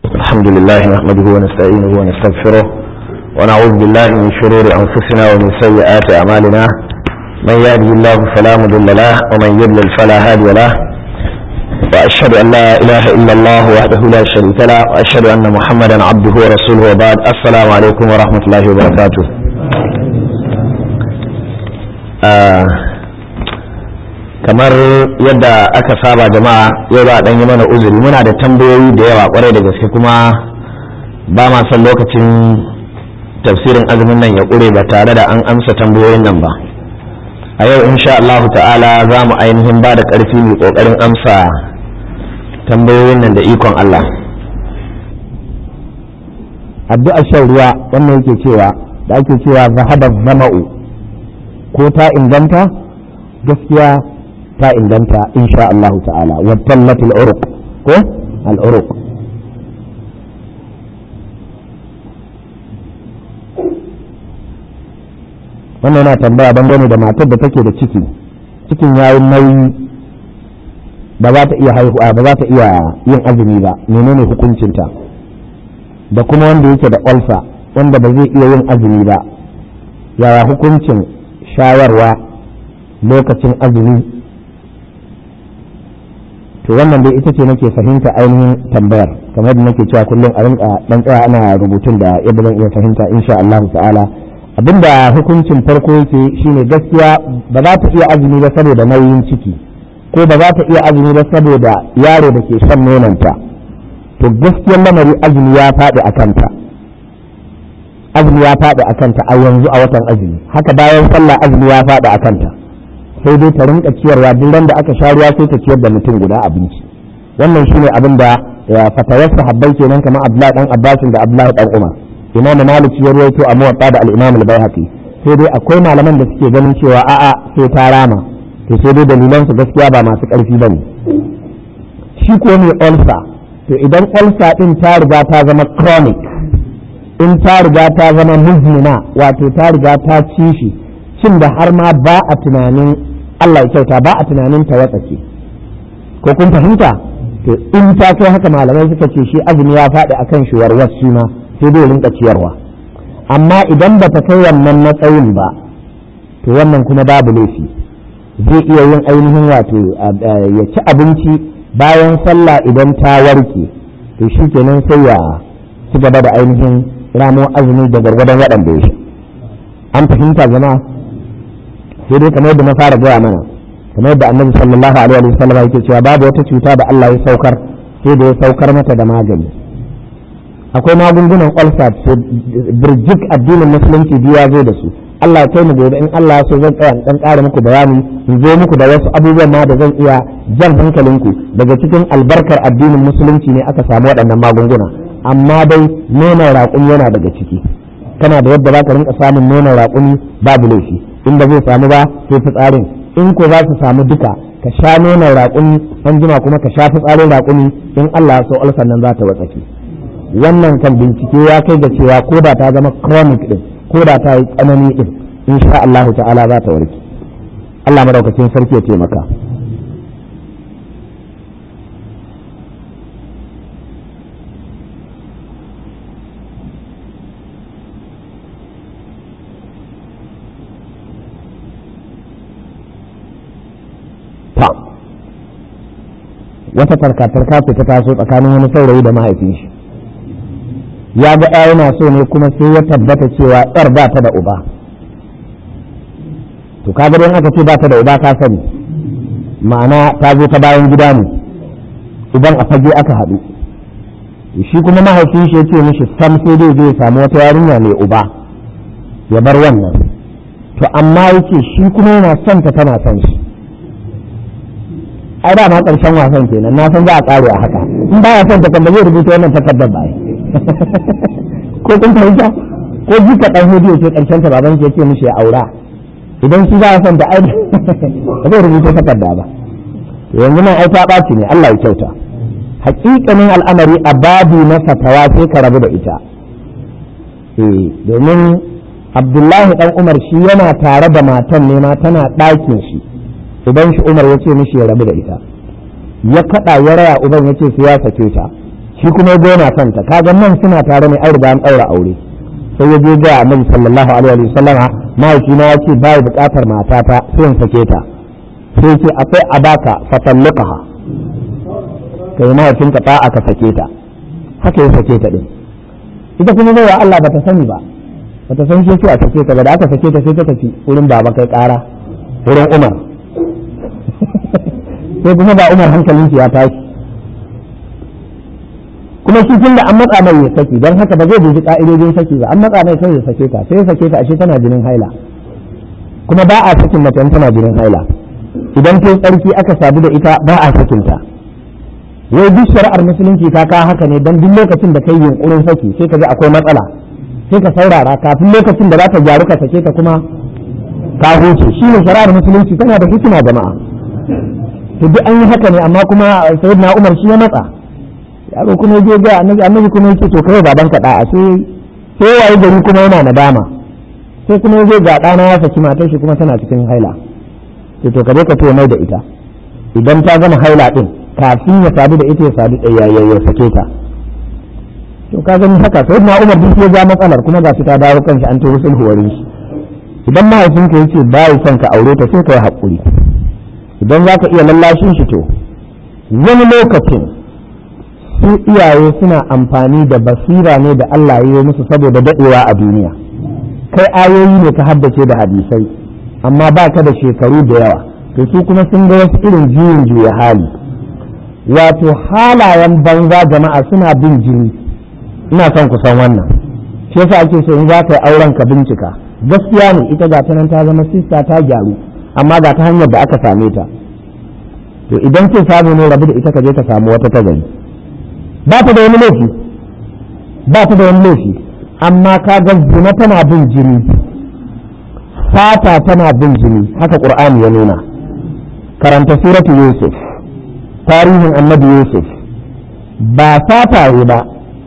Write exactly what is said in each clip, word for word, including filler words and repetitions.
الحمد لله نحمده ونستعينه ونستغفره ونعوذ بالله من شرور أنفسنا ومن سيئات أعمالنا من يهده الله فلا مضل له ومن يضلل فلا هادي له وأشهد أن لا إله إلا الله وحده لا شريك له وأشهد أن محمدا عبده ورسوله وبعد السلام عليكم ورحمة الله وبركاته. آه kamar yadda aka saba jama'a yau za a ɗan yi mana uzuri, muna da tambayoyi da yawa kwarai da gaske kuma ba ma son lokacin tafsirin azumin nan ya ƙure ba tare da an amsa tambayoyin nan ba. A yau insha Allah ta'ala za mu ainihin ba da ƙarfi mai ƙoƙarin amsa tambayoyin nan da ikon Allah. Addu'ar shan ruwa wannan yake cewa da ake cewa zahaba zama'u ko ta inganta? Gaskiya ta inganta insha Allah ta'ala wa tallat al-uruq ko al-uruq. wannan yana tambaya dangane da matar da take da ciki cikin yayin nauyi ba za ta iya haihuwa ba za ta iya yin azumi ba, menene hukuncinta? Da kuma wanda yake da ulcer wanda ba zai iya yin azumi ba, yaya hukuncin shayarwa lokacin azumi? to wannan dai ita ce nake fahimta ainihin tambayar, kamar da nake cewa kullum a rinka dan tsaya ana rubutun da yadda zan iya fahimta insha Allah ta'ala. Abinda hukuncin farko yake shine gaskiya ba za ta iya azumi ba saboda nauyin ciki, ko ba za ta iya azumi ba saboda yaro da ke son nononta, to gaskiyar lamari azumi ya faɗi a kanta azumi ya faɗi a kanta a yanzu a watan azumi, haka bayan sallah azumi ya faɗi a kanta, sai dai ta rinka ciyarwa duk ran da aka sha ruwa sai ta ciyar da mutum guda abinci. wannan shine abin da fatawar sahabbai kenan kamar Abdullahi dan Abbas da Abdullahi dan Umar. Imam Malik ya rawaito a Muwatta da al-Imam al-Baihaqi. sai dai akwai malaman da suke ganin cewa a'a sai ta rama, to sai dai dalilan su gaskiya ba masu ƙarfi bane. shi ko ne ulcer, to idan ulcer din ta riga ta zama chronic, in ta riga ta zama muzmina wato ta riga ta ci shi cin da har ma ba a tunanin Allah ya kyauta ba a tunanin ta watsake, ko kun fahimta? to in ta kai haka malamai suka ce shi azumi ya faɗi akan shi warwas shi ma sai dai rinka ciyarwa. amma idan ba ta kai wannan matsayin ba to wannan kuma babu laifi, zai iya yin ainihin wato ya ci abinci bayan sallah idan ta warke, to shi kenan sai ya ci gaba da ainihin ramo azumi da gargadon waɗanda ya shi. an fahimta jama'a? sai dai kamar yadda na fara gaya mana, kamar yadda annabi sallallahu alaihi wa sallam yake cewa babu wata cuta da Allah ya saukar sai da ya saukar mata da magani. akwai magungunan ulcer birjik addinin musulunci biya zo da su. Allah ya kai mu gobe in Allah so zan tsaya dan ƙara muku bayani, in zo muku da wasu abubuwan ma da zan iya jan hankalinku. daga cikin albarkar addinin musulunci ne aka samu waɗannan magunguna, amma dai nonon raƙumi yana daga ciki. kana da yadda za ka rinka samun nonon raƙumi babu laifi, inda zai samu ba sai fitsarin, in ko za su samu duka ka sha nonon raƙumi an jima kuma ka sha fitsarin raƙumi, in Allah so ulcer nan za ta watsake. wannan kan bincike ya kai ga cewa ko da ta zama chronic din, ko da ta yi tsanani din, insha Allah ta'ala za ta warke. Allah madaukakin sarki ya taimaka. wata tarka-tarka ce ta taso tsakanin wani saurayi da mahaifin shi. ya ga ɗaya yana so ne kuma sai ya tabbata cewa ɗar ba ta da uba. to kaga don aka ce ba ta da uba ka sani ma'ana ta zo ta bayan gida ne, idan a fage aka haɗu. shi kuma mahaifin shi ya ce mishi sam sai dai zai samu wata yarinya mai uba ya bar wannan. to amma yake shi kuma yana son ta tana son shi. ai da ma ƙarshen wasan kenan, na san za a ƙare a haka. in ba ya son ta kan zai rubuta wannan takardar ba ko kun fahimta? ko jika ɗan hudu ce ƙarshen ta baban ke ce mishi ya aura, idan shi za a son ta ai ba zai rubuta takarda ba. to yanzu nan ai ta ɓaci ne, Allah ya kyauta. hakikanin al'amari a babu na fatawa sai ka rabu da ita. eh domin Abdullahi dan Umar shi yana tare da matan ne ma tana ɗakin shi, idan shi Umar ya ce mishi ya rabu da ita, ya kada ya raya uban ya ce sai ya sake ta, shi kuma ya gona kanta kaga nan suna tare ne an riga an daura aure sai ya je ga annabi sallallahu alaihi wa sallama mahaifina ya ce bai bukatar matata sai in sake ta sai ce akwai abaka fatalliqaha kai mahaifinka ta aka sake ta haka ya sake ta din ita kuma bai wa Allah bata sani ba bata san shi a sake ta ba da aka sake ta sai ta tafi wurin baba kai kara wurin Umar sai kuma ba Umar hankalin shi ya tashi kuma shi tun da an matsa mai ya saki don haka ba zai dubi ka'idojin saki ba an matsa mai sai ya sake ta sai ya sake ta ashe tana jinin haila kuma ba a sakin mace tana jinin haila idan ta tsarki aka sadu da ita ba a sakin ta wai duk shari'ar musulunci ta ka haka ne don duk lokacin da kai yunkurin saki sai ka ji akwai matsala sai ka saurara kafin lokacin da za ta gyaru ka sake ta kuma ka huce shi ne shari'ar musulunci tana da hikima jama'a to duk an yi haka ne amma kuma sayyidina Umar shi ya matsa yaro kuma je ga annabi annabi kuma yake to kai baban ka da'a sai sai waye gari kuma yana nadama sai kuma je ga dana ya saki matar shi kuma tana cikin haila sai to kaje ka to mai da ita idan ta gama haila din kafin ya sadu da ita ya sadu da yayi ya sake ta to ka gani haka sai na Umar din ya ga matsalar kuma ga ta dawo kanshi an to sulhu wurin shi idan mahaifinka yace bai son ka aure ta sai kai hakuri idan zaka iya lallashin shi to wani lokacin su iyaye suna amfani da basira ne da Allah ya yi musu saboda dadewa a duniya kai ayoyi ne ka haddace da hadisai amma ba ka da shekaru da yawa to su kuma sun ga wasu irin juyin juya hali wato halayen banza jama'a suna bin jini ina son ku san wannan shi yasa ake so in za ka yi auren ka bincika gaskiya ne ita ga ta nan ta zama sista ta gyaru amma ga ta hanyar da aka same ta to idan ce samu ne rabu da ita ka je ka samu wata ta gani ba ta da wani laifi ba ta da wani laifi amma ka ga zina tana bin jini fata tana bin jini haka qur'ani ya nuna karanta suratu yusuf tarihin annabi yusuf ba fata ne ba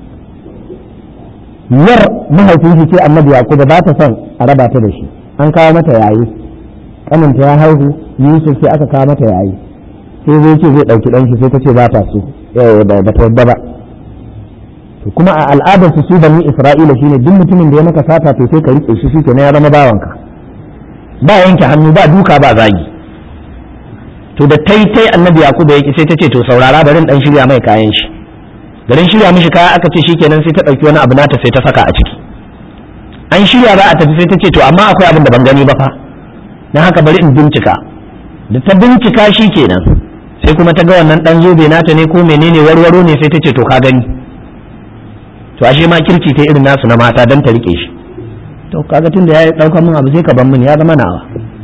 yar mahaifin shi ce annabi yakuba ba ta son a raba ta da shi an kawo mata yayi kaninta ya haihu yusuf sai aka kawo mata yayi sai zai ce zai ɗauki ɗanshi sai ta ce ba ta so ba ta yadda ba to kuma a al'adar su bani isra'ila shine duk mutumin da ya maka sata to sai ka rike shi shi kenan ya zama bawanka ba yanke hannu ba duka ba zagi to da tai tai annabi yakubu yake sai ta ce to saurara barin dan shirya mai kayan shi garin shirya mishi kaya aka ce shikenan sai ta dauki wani abu nata sai ta saka a ciki an shirya za a tafi sai ta ce to amma akwai abin da ban gani ba fa dan haka bari in bincika da ta bincika shikenan sai kuma ta ga wannan dan zobe nata ne ko menene warwaro ne sai ta ce to ka gani to ashe ma kirki ta irin nasu na mata dan ta rike shi to kaga tunda ya dauka min abu sai ka ban min ya zama nawa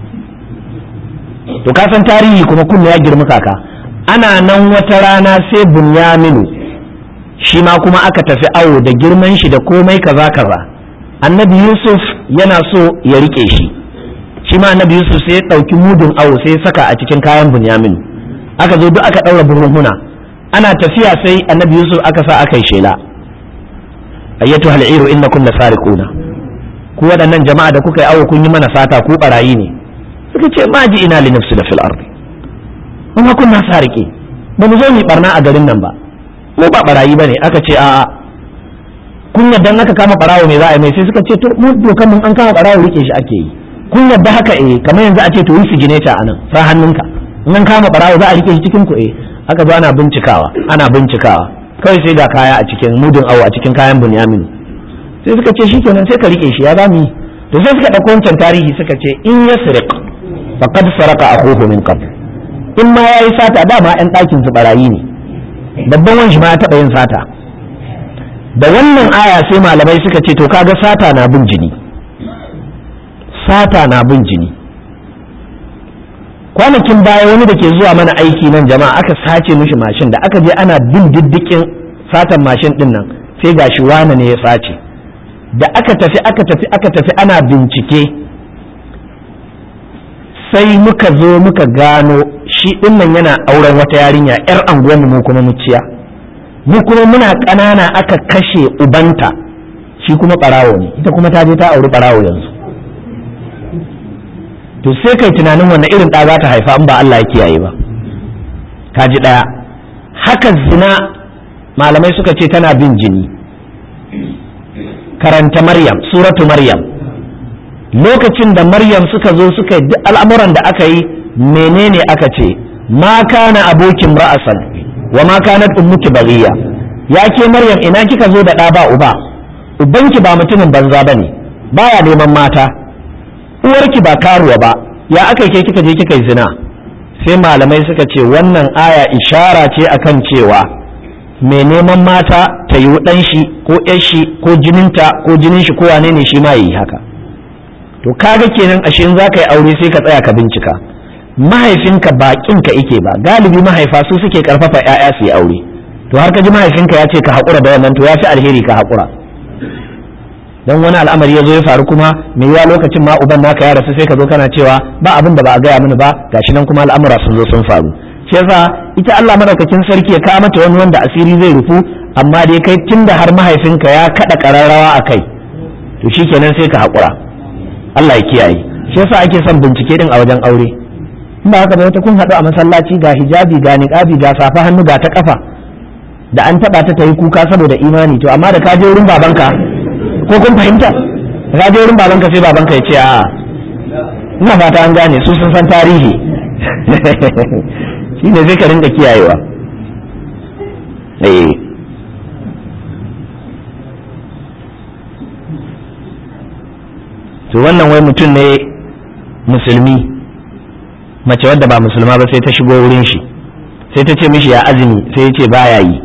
to ka san tarihi kuma kullu ya girma kaka ana nan wata rana sai Bunyaminu shi ma kuma aka tafi awo da girman shi da komai kaza kaza annabi Yusuf yana so ya rike shi shi ma annabi Yusuf sai ya dauki mudun awo sai ya saka a cikin kayan Bunyaminu aka zo duk aka daura burhuna ana tafiya sai annabi Yusuf aka sa aka yi shela ayyatu hal'iru innakum lasariquna ku wadannan jama'a da kuka yi awo kun yi mana sata ku barayi ne suka ce ma ji ina li nafsi da fil ardi kuma kunna sariki ba mu zo mu barna a garin nan ba mu ba barayi bane aka ce a'a kun yadda aka kama barawo me za a yi mai sai suka ce to mu dokan mun an kama barawo rike shi ake yi kun yadda haka eh kamar yanzu a ce to yi signature anan sa hannunka in an kama barawo za a rike shi cikin ku eh aka zo ana bincikawa ana bincikawa kawai sai ga kaya a cikin mudun awo a cikin kayan Bunyamin sai suka ce shikenan sai ka rike shi ya zamu yi to sai suka dauko wancan tarihi suka ce in yasriq faqad saraka akhuhu min qabl in ma yayi sata dama ɗan ɗakin su barayi ne babban wani ma ya taɓa yin sata da wannan aya sai malamai suka ce to kaga sata na bin jini sata na bin jini kwanakin baya wani da ke zuwa mana aiki nan jama'a aka sace mishi mashin da aka je ana bin diddikin satan mashin din nan sai gashi wane ne ya sace da aka tafi aka tafi aka tafi ana bincike sai muka zo muka gano shi din nan yana auren wata yarinya yar anguwan mu kuma muciya mu kuma muna ƙanana aka kashe ubanta shi kuma barawo ne ita kuma ta je ta auri barawo yanzu to sai kai tunanin wannan irin ɗa za ta haifa in ba Allah ya kiyaye ba ka ji ɗaya haka zina malamai suka ce tana bin jini. Karanta Maryam, suratu Maryam. Lokacin da Maryam suka zo suka yi duk al'amuran da aka yi, menene aka ce? Ma kana abokin ra'asan wa ma kanat ummuki baghiya. Ya ke Maryam, ina kika zo da ɗa ba uba? Ubanki ba mutumin banza bane, baya neman mata. Uwarki ba karuwa ba, ya aka ke kika je kika yi zina? Sai malamai suka ce wannan aya ishara ce akan cewa mai neman mata ta yi ɗan shi ko ƴar shi ko jininta ko jinin shi ko wane ne shi ma yi haka. To kaga kenan ashe in zaka yi aure sai ka tsaya ka bincika. Mahaifinka ba kinka ike ba, galibi mahaifa su suke karfafa ƴaƴa su yi aure. To har ka ji mahaifinka ya ce ka haƙura da wannan to ya fi alheri ka haƙura. Dan wani al'amari ya zo ya faru kuma mai yiwa lokacin ma uban naka ya rasu sai ka zo kana cewa ba abin da ba a gaya mini ba, gashi nan kuma al'amura sun zo sun faru. Shi yasa ita Allah madaukakin sarki ya kawo mata wani wanda asiri zai rufu, amma dai kai tunda har mahaifinka ya kada kararrawa a kai to shikenan sai ka haƙura. Allah ya kiyaye. Shi yasa ake son bincike din a wajen aure. In ba haka ba wata kun haɗu a masallaci ga hijabi ga niqabi ga safa hannu ga ta kafa da an taba ta tayi kuka saboda imani, to amma da ka je wurin babanka ko kun fahimta, ka je wurin babanka sai babanka ya ce a ina fata an gane su sun san tarihi. Shi ne zai ka rinka kiyayewa. eh to wannan wai mutum ne musulmi, mace wadda ba musulma ba sai ta shigo wurin shi sai ta ce mishi ya azumi, sai ya ce baya yi.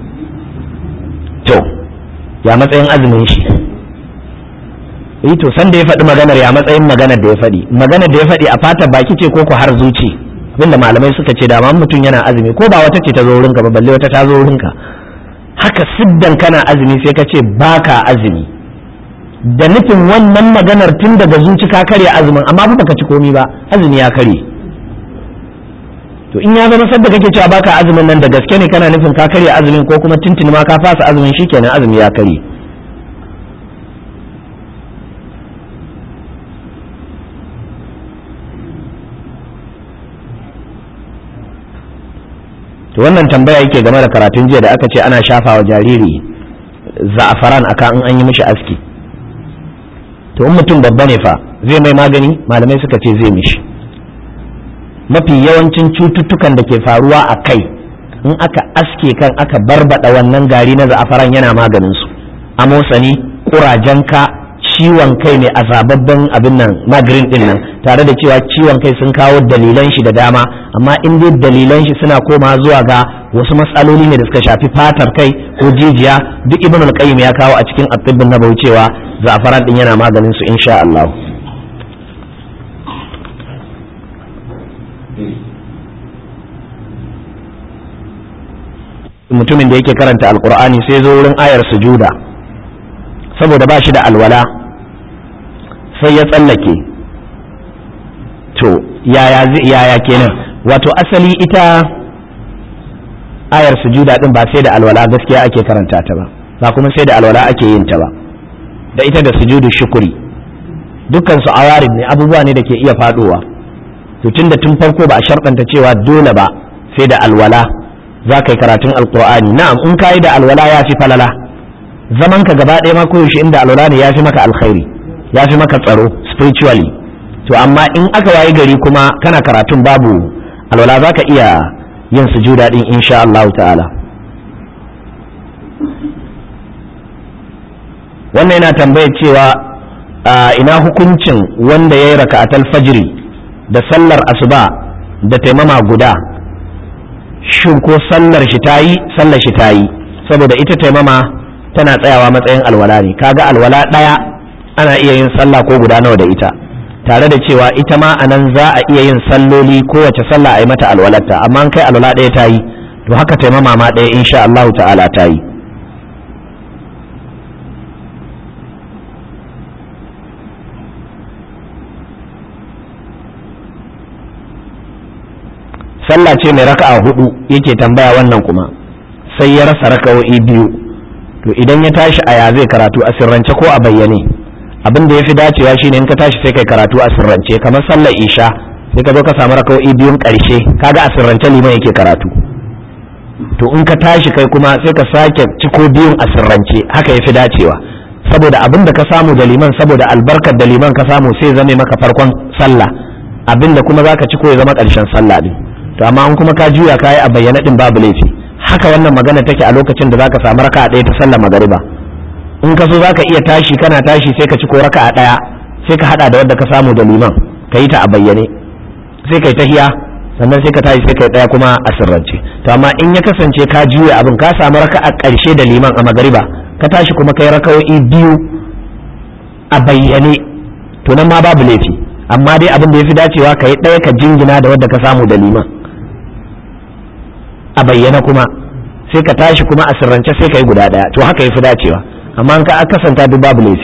To ya matsayin azumin shi? eh to san da ya faɗi maganar ya matsayin maganar da ya faɗi maganar da ya faɗi a fata baki ce ko ku har zuci? Abinda malamai suka ce dama mutum yana azumi ko ba wata ce ta zo wurinka ba balle wata ta zo wurinka, haka siddan kana azumi sai ka ce baka azumi da nufin wannan maganar tun daga zuci ka karya azumin, amma ba baka ci komi ba, azumi ya karye. To in ya zama sadda kake cewa baka azumin nan da gaske ne kana nufin ka karya azumin ko kuma tuntuni ma ka fasa azumin, shikenan azumi ya karye. To wannan tambaya yake game da karatun jiya da aka ce ana shafa wa jariri za'afaran aka in an yi mishi aski. To in mutum babba ne fa zai mai magani? Malamai suka ce zai mishi. Mafi yawancin cututtukan da ke faruwa a kai in aka aske kan aka barbada wannan gari na za'afaran yana maganin su. Amosani, kurajenka, ciwon kai ne azababban abin nan magrin din nan, tare da cewa ciwon kai sun kawo dalilan shi da dama, amma in dai dalilan shi suna koma zuwa ga wasu matsaloli ne da suka shafi fatar kai ko jijiya, duk ibn al-qayyim ya kawo a cikin at-tibb an-nabawi cewa za'afaran din yana maganin su insha Allah. Mutumin da yake karanta alqur'ani sai zo wurin ayar sujuda saboda ba shi da alwala sai ya tsallake, to yaya yaya kenan? Wato asali ita ayar sujuda din ba sai da alwala gaskiya ake karanta ta ba, ba kuma sai da alwala ake yin ta ba, da ita da sujudu shukuri dukkan su awarid ne, abubuwa ne da ke iya fadowa. To tunda tun farko ba a sharɗanta cewa dole ba sai da alwala za ka yi karatun alqur'ani. Na'am, in ka yi da alwala ya fi falala, zaman ka gaba ɗaya ma koyaushe inda alwala ne ya fi maka alkhairi, ya fi maka tsaro spiritually. To amma in aka wayi gari kuma kana karatun babu alwala za ka iya yin sujuda din insha Allah ta'ala. Wannan yana tambaya cewa ina hukuncin wanda ya yi raka'atul fajri da sallar asuba da taimama guda, shin ko sallar shi tayi? Sallar shi tayi, saboda ita taimama tana tsayawa matsayin alwala ne. Kaga alwala ɗaya ana iya yin sallah ko guda nawa da ita, tare da cewa ita ma a nan za a iya yin salloli kowace sallah a yi mata alwalarta, amma an kai alwala ɗaya ta yi, to haka taimama ma ɗaya insha Allah ta'ala ta yi. sallah ce mai raka'a hudu yake tambaya wannan kuma sai ya rasa raka'o'i biyu, to idan ya tashi aya zai karatu a sirrance ko a bayyane? Abin da ya fi dacewa shine in ka tashi sai kai karatu a sirrance, kamar sallar isha sai ka zo ka samu raka'o'i biyun karshe, kaga a sirrance liman yake karatu, to in ka tashi kai kuma sai ka sake ciko biyun a sirrance, haka yafi dacewa, saboda abin da ka samu da liman, saboda albarkar da liman ka samu sai zame maka farkon sallah, abin da kuma zaka ciko ya zama ƙarshen sallah din. To amma in kuma ka juya kai a bayyana din babu laifi. Haka wannan magana take a lokacin da zaka samu raka'a ɗaya ta sallar magariba, in ka so zaka iya tashi, kana tashi sai ka ciko raka'a ɗaya, sai ka hada da wadda ka samu da liman, ka yi ta a bayyane, sai kai tahiya, sannan sai ka tashi sai kai ɗaya kuma a sirrance. To amma in ya kasance ka juya abin, ka samu raka'a ƙarshe da liman a magariba, ka tashi kuma kai raka'o'i biyu a bayyane, to nan ma babu laifi, amma dai abin da yafi dacewa kai ɗaya ka jingina da wadda ka samu da liman a bayyana, kuma sai ka tashi kuma a sirrance sai kai guda ɗaya, to haka yafi dacewa. amma in ka kasanta duk babu laifi.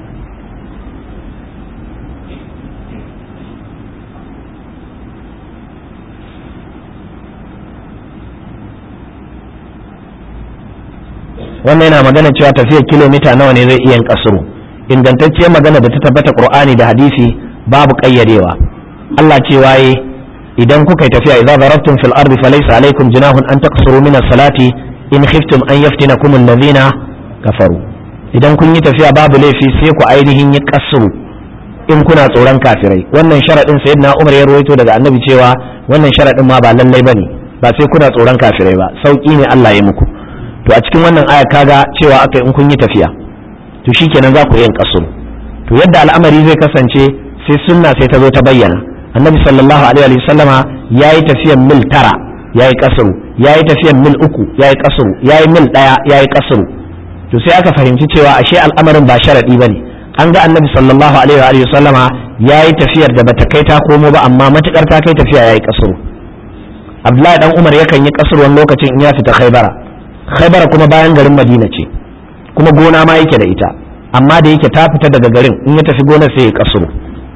wannan yana magana cewa tafiyar kilomita nawa ne zai iya kasuru. Ingantacciyar magana da ta tabbata Qur'ani da hadisi babu kayyadewa. Allah ce waye idan kuka yi tafiya idza darabtum fil ardi falaysa alaykum junahun an taqsuru min as-salati in khiftum an yaftinakum alladhina kafaru. Idan kun yi tafiya babu laifi sai ku ainihin yi kasuru in kuna tsoron kafirai. Wannan sharadin sayyidina Umar ya rawaito daga Annabi cewa wannan sharadin ma ba lallai bane, ba sai kuna tsoron kafirai ba, sauki ne Allah ya muku. To a cikin wannan aya kaga cewa aka in kun yi tafiya to shikenan za ku yin kasuru. To yadda al'amari zai kasance sai sunna sai ta zo ta bayyana. Annabi sallallahu alaihi wa sallama yayi tafiyan mil tara yayi kasuru, yayi tafiyan mil uku yayi kasuru, yayi mil daya yayi kasuru. To sai aka fahimci cewa ashe al'amarin ba sharadi bane. An ga Annabi sallallahu alaihi wa sallama yayi tafiyar da bata kai ta komo ba, amma matukar ta kai tafiya yayi kasuru. Abdullahi dan Umar yakan yi kasuru wani lokacin in ya fita Khaibara. Khaibara kuma bayan garin Madina ce, kuma gona ma yake da ita, amma da yake ta fita daga garin in ya tafi gonar sai ya kasuru.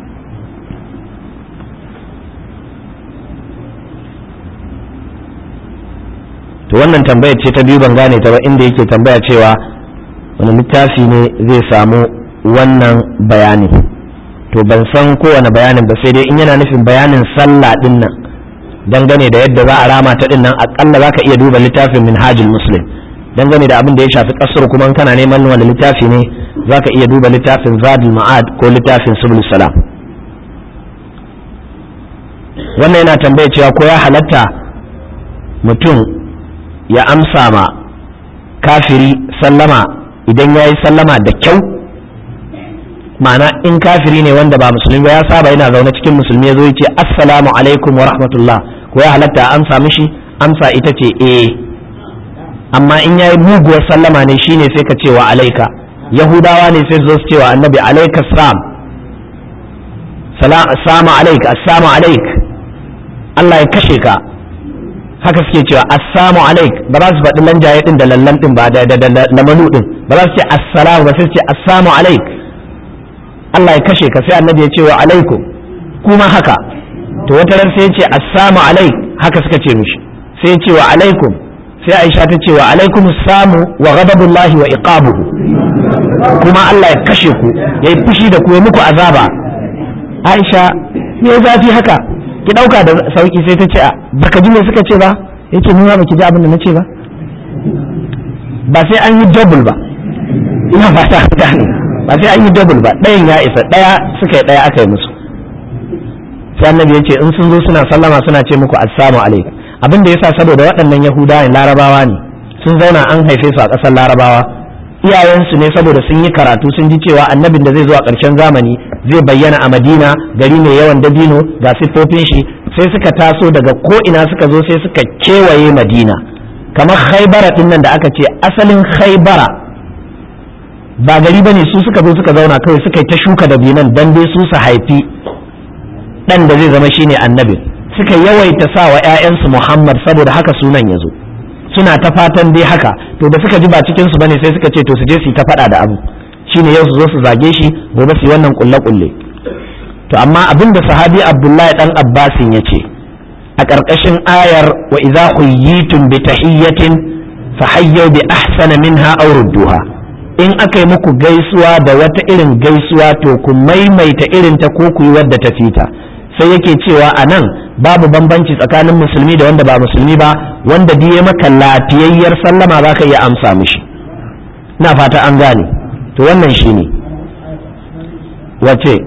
To wannan tambayar ce ta biyu ban gane ta ba, inda yake tambaya cewa wani littafi ne zai samu wannan bayani. To ban san kowane bayanin ba, sai dai in yana nufin bayanin sallah din nan dangane da yadda za a rama ta din nan, akalla zaka iya duba littafin Minhajul Muslim dangane da abin da ya shafi kasar, kuma in kana neman wani littafi ne zaka iya duba littafin Zadul Ma'ad ko littafin Subul Salam. Wannan yana tambaya cewa ko ya halatta mutum ya amsa ma kafiri sallama idan ya yi sallama da kyau, ma'ana in kafiri ne wanda ba musulmi ba ya saba yana zaune cikin musulmi ya zo ya ce assalamu alaikum wa rahmatullah, ko ya halatta a amsa mishi? Amsa ita ce eh, amma in yayi muguwar sallama ne shine sai ka ce wa alaika. Yahudawa ne sai su zo su ce wa annabi alaika salam, salamu alaik, assalamu alaik, Allah ya kashe ka, haka suke cewa assalamu alaik. Ba za su faɗi lanjaye din da lallan din ba da lamanu din, ba za su ce assalamu ba, sai su ce assalamu alaik, Allah ya kashe ka. Sai annabi ya ce wa alaikum, kuma haka. To wata ran sai ya ce assalamu alaik, haka suka ce mishi, sai ya ce wa alaikum. Sai Aisha ta ce wa alaikum assamu wa ghadabullahi wa iqabuhu, kuma Allah ya kashe ku, yayi fushi da ku, ya muku azaba. Aisha me zafi haka, ki dauka da sauki. sai ta ce baka ji me suka ce ba? Yace ni ma baki ji abin da nace ba. Ba sai an yi double ba, ina ba ta gane, ba sai an yi double ba, ɗayan ya isa, ɗaya suka yi ɗaya aka yi musu. Sai annabi ya ce in sun zo suna sallama suna ce muku assalamu alaikum. Abin da yasa saboda waɗannan Yahudawa Larabawa ne, sun zauna an haife su a ƙasar Larabawa, iyayensu ne saboda sun yi karatu sun ji cewa annabin da zai zo a ƙarshen zamani zai bayyana a Madina, gari mai yawan dabino ga siffofin shi, sai suka taso daga ko ina suka zo sai suka kewaye Madina. Kamar Khaibara din nan da aka ce, asalin Khaibara ba gari bane, su suka zo suka zauna kawai suka yi ta shuka dabinan dan dai su su haifi dan da zai zama shine annabin. Suka yawaita sa wa ƴaƴansu Muhammad saboda haka sunan ya zo, suna ta fatan dai haka. To da suka ji ba cikin su bane sai suka ce to su je su ta faɗa da abu, shine yau su zo su zage shi, gobe su yi wannan kulle kulle. To amma abin da sahabi Abdullahi dan Abbasin ya ce a ƙarƙashin ayar wa idza huyyitum bi tahiyyatin fahayyu bi ahsana minha aw rudduha, in aka yi muku gaisuwa da wata irin gaisuwa to ku maimaita irin ta ko ku yi wadda ta fita. Sai yake cewa a nan babu bambanci tsakanin musulmi da wanda ba musulmi ba, wanda duk ya maka lafiyayyar sallama za ka iya amsa mishi. ina fata an gane. to wannan shine wace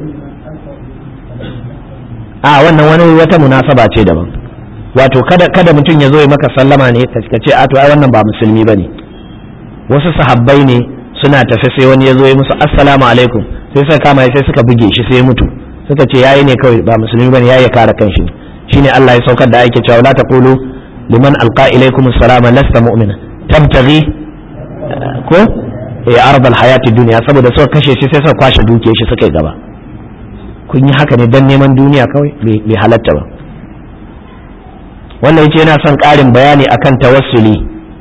a wannan wani wata munasaba ce daban. wato kada kada mutum ya zo ya maka sallama ne ka ce a to ai wannan ba musulmi bane. wasu sahabbai ne suna tafi sai wani ya zo ya musu assalamu alaikum sai suka kama sai suka buge shi sai ya mutu. suka ce yayi ne kawai ba musulmi bane, yayi ya kare kanshi. shine Allah ya saukar da yake cewa la taqulu liman alqa ilaykum assalama lasta mu'mina tabtaghi ko ya ardal hayati dunya, saboda suka kashe shi sai suka kwashe dukiyar shi suka yi gaba. kun yi haka ne dan neman duniya kawai, bai halatta ba. wannan yace yana son ƙarin bayani akan tawassuli.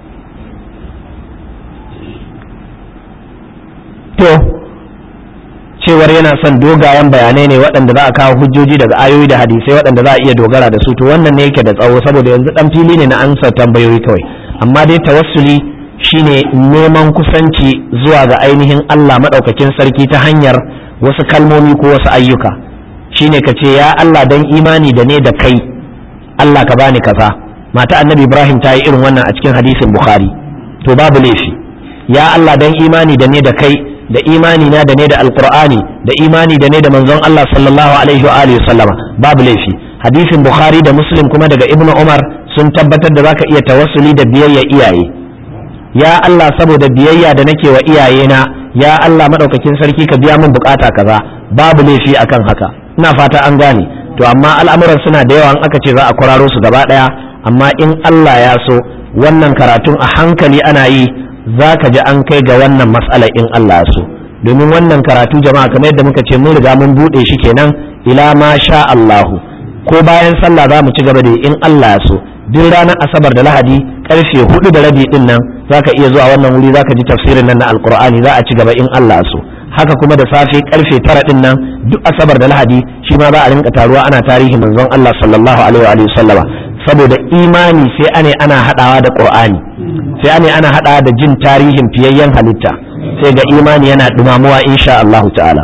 to cewar yana son dogayen bayanai ne waɗanda za a kawo hujjoji daga ayoyi da hadisai waɗanda za a iya dogara da su, to wannan ne yake da tsawo saboda yanzu ɗan fili ne na ansa tambayoyi kawai. amma dai tawassuli shine neman kusanci zuwa ga ainihin Allah maɗaukakin sarki ta hanyar wasu kalmomi ko wasu ayyuka. shine ka ce ya Allah dan imani da ne da kai Allah ka bani kaza. mata annabi Ibrahim ta yi irin wannan a cikin hadisin Bukhari, to babu laifi. ya Allah dan imani da ne da kai, da imani na da ne da alqur'ani, da imani da ne da manzon Allah sallallahu alaihi wa alihi sallama, babu laifi. hadisin Bukhari da Muslim kuma daga Ibnu Umar sun tabbatar da zaka iya tawassuli da biyayya iyaye. ya Allah saboda biyayya da nake wa iyayena, ya Allah madaukakin sarki ka biya min bukata kaza, babu laifi akan haka. ina fata an gane. to amma al'amuran suna da yawa, aka ce za a kwararo su gaba daya, amma in Allah ya so wannan karatun a hankali ana yi za ka ji an kai ga wannan matsala in Allah so. domin wannan karatu jama'a kamar yadda muka ce mun riga mun bude shi kenan ila ma sha Allahu, ko bayan sallah za mu ci gaba da in Allah so. duk ranar asabar da lahadi karfe hudu da rabi din nan za ka iya zuwa wannan wuri za ka ji tafsirin nan na alkur'ani, za a ci gaba in Allah so. haka kuma da safe karfe tara din nan duk asabar da lahadi shi ma za a rinka taruwa ana tarihi manzon Allah sallallahu alaihi wa sallama, saboda imani sai ane ana hadawa da qur'ani, sai ane ana hadawa da jin tarihin fiyayyen halitta, sai ga imani yana dumamuwa insha Allah ta'ala.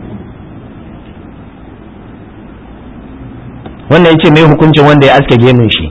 wannan yace mai hukuncin wanda ya aske gemun shi?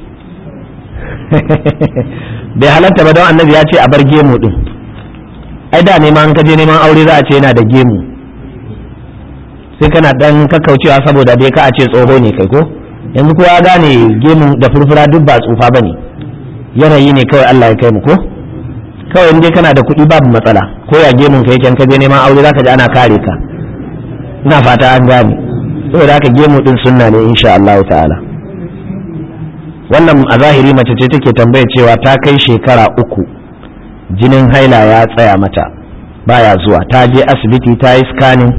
bai halatta ba don annabi ya ce a bar gemu din. ai da neman ka je neman aure za a ce yana da gemu, sai kana dan kakkaucewa saboda dai ka a ce tsoho ne kai ko. yanzu kowa gane gemun da furfura duk ba tsufa bane, yanayi ne kawai Allah ya kai mu ko. kawai in dai kana da kuɗi babu matsala, ko ya gemun ka yake ka je neman aure zaka ji ana kare ka. ina fata an gane. saboda haka gemu din sunna ne insha Allah ta'ala. wannan a zahiri mace ce take tambaya cewa ta kai shekara uku jinin haila ya tsaya mata baya zuwa, ta je asibiti ta yi scanning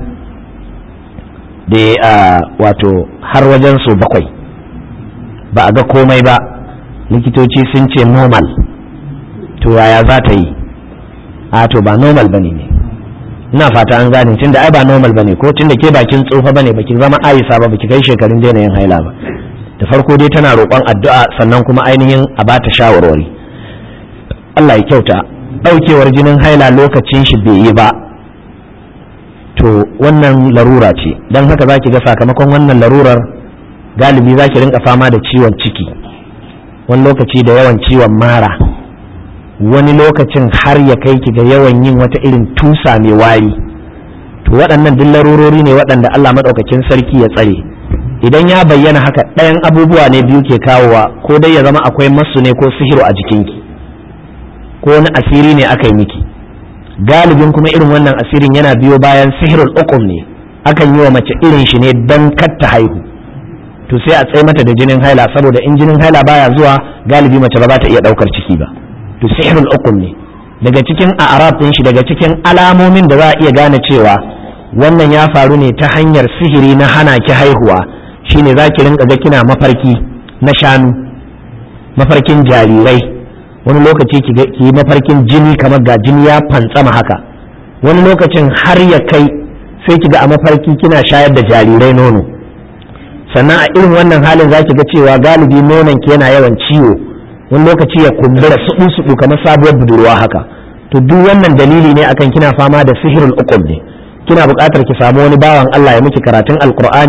da wato har wajen su bakwai ba a ga komai ba, likitoci sun ce normal. to yaya za ta yi? a to ba normal bane ne. ina fata an gane, tunda ai ba normal bane ko, tunda ke bakin tsufa bane, baki zama Aisha ba, baki kai shekarun daina yin haila ba. da farko dai tana roƙon addu'a, sannan kuma ainihin a bata shawarwari. Allah ya kyauta. ɗaukewar jinin haila lokacin shi bai yi ba, to wannan larura ce. don haka zaki ga sakamakon wannan larurar galibi zaki rinka fama da ciwon ciki, wani lokaci da yawan ciwon mara, wani lokacin har ya kai ki ga yawan yin wata irin tusa mai wari. to waɗannan duk larurori ne waɗanda Allah maɗaukakin sarki ya tsare. idan ya bayyana haka, ɗayan abubuwa ne biyu ke kawowa, ko dai ya zama akwai masu ne ko sihiru a jikinki, ko wani asiri ne aka yi miki. galibin kuma irin wannan asirin yana biyo bayan sihirul uqum ne, akan yi wa mace irin shi ne dan kar ta haihu. to sai a tsaye mata da jinin haila, saboda in jinin haila baya zuwa galibi mace ba za ta iya daukar ciki ba. to sihirul uqum ne. daga cikin a'rab din shi, daga cikin alamomin da za a iya gane cewa wannan ya faru ne ta hanyar sihiri na hana ki haihuwa, shine za ki rinka ga kina mafarki na shanu, mafarkin jarirai, wani lokaci ki yi mafarkin jini kamar ga jini ya fantsama haka, wani lokacin har ya kai sai ki ga a mafarki kina shayar da jarirai nono. sannan a irin wannan halin za ki ga cewa galibi nonon ki yana yawan ciwo, wani lokaci ya kumbura suɓu suɓu kamar sabuwar budurwa haka. to duk wannan dalili ne akan kina fama da sihirul uqum ne. kina buƙatar ki samu wani bawan Allah ya miki karatun alqur'ani,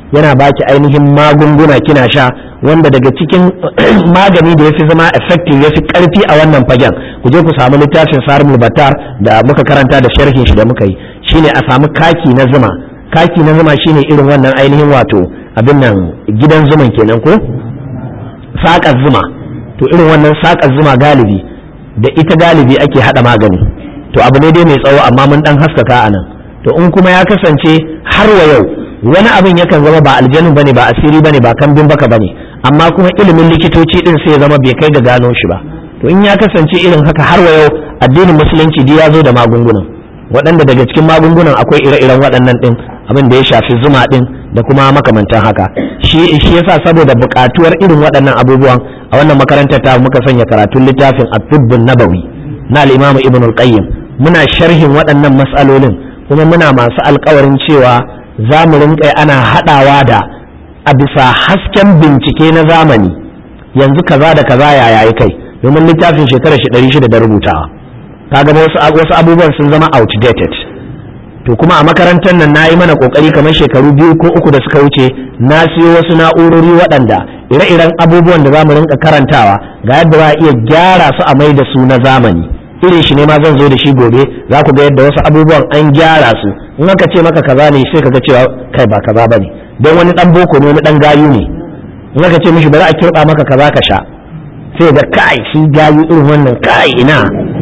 yana baki ainihin magunguna kina sha, wanda daga cikin magani da yafi zama effective yafi karfi a wannan fagen, ku je ku samu littafin Sarimul Battar da muka karanta da sharhin shi da muka yi, shine a samu kaki na zuma. Kaki na zuma shine irin wannan ainihin wato abin nan gidan zuman kenan ko saƙar zuma, to irin wannan saƙar zuma galibi da ita galibi ake hada magani. To abu ne dai mai tsawo amma mun dan haskaka anan. To in kuma ya kasance har wa yau wani abin yakan zama ba aljanin bane ba asiri bane ba kambin baka bane, amma kuma ilimin likitoci din sai ya zama bai kai ga gano shi ba. To in ya kasance irin haka har wa yau addinin musulunci dai ya zo da magungunan, waɗanda daga cikin magungunan akwai ire-iren waɗannan din, abin da ya shafi zuma din da kuma makamantan haka. Shi shi yasa saboda buƙatuwar irin waɗannan abubuwan a wannan makarantar ta muka sanya karatun littafin At-Tibbun Nabawi na al-Imam Ibn al-Qayyim, muna sharhin waɗannan mas'alolin kuma muna masu alƙawarin cewa za mu rinƙa ana haɗawa da a bisa hasken bincike na zamani, yanzu kaza da kaza yaya kai, domin littafin shekarar shi ɗari shida da rubutawa, kaga wasu wasu abubuwan sun zama outdated. To kuma a makarantar nan na yi mana kokari kamar shekaru biyu ko uku da suka wuce, na siyo wasu na'urori waɗanda ire-iren abubuwan da za mu rinka karantawa ga yadda za a iya gyara su a mai da su na zamani. Irin shi ne ma zan zo da shi gobe, za ku ga yadda wasu abubuwan an gyara su, in aka ce maka kaza ne sai kaga cewa kai ba kaza bane, don wani dan boko ne wani dan gayu ne, in aka ce mishi bari a kirba maka kaza ka sha sai ga kai shi gayu irin wannan kai ina.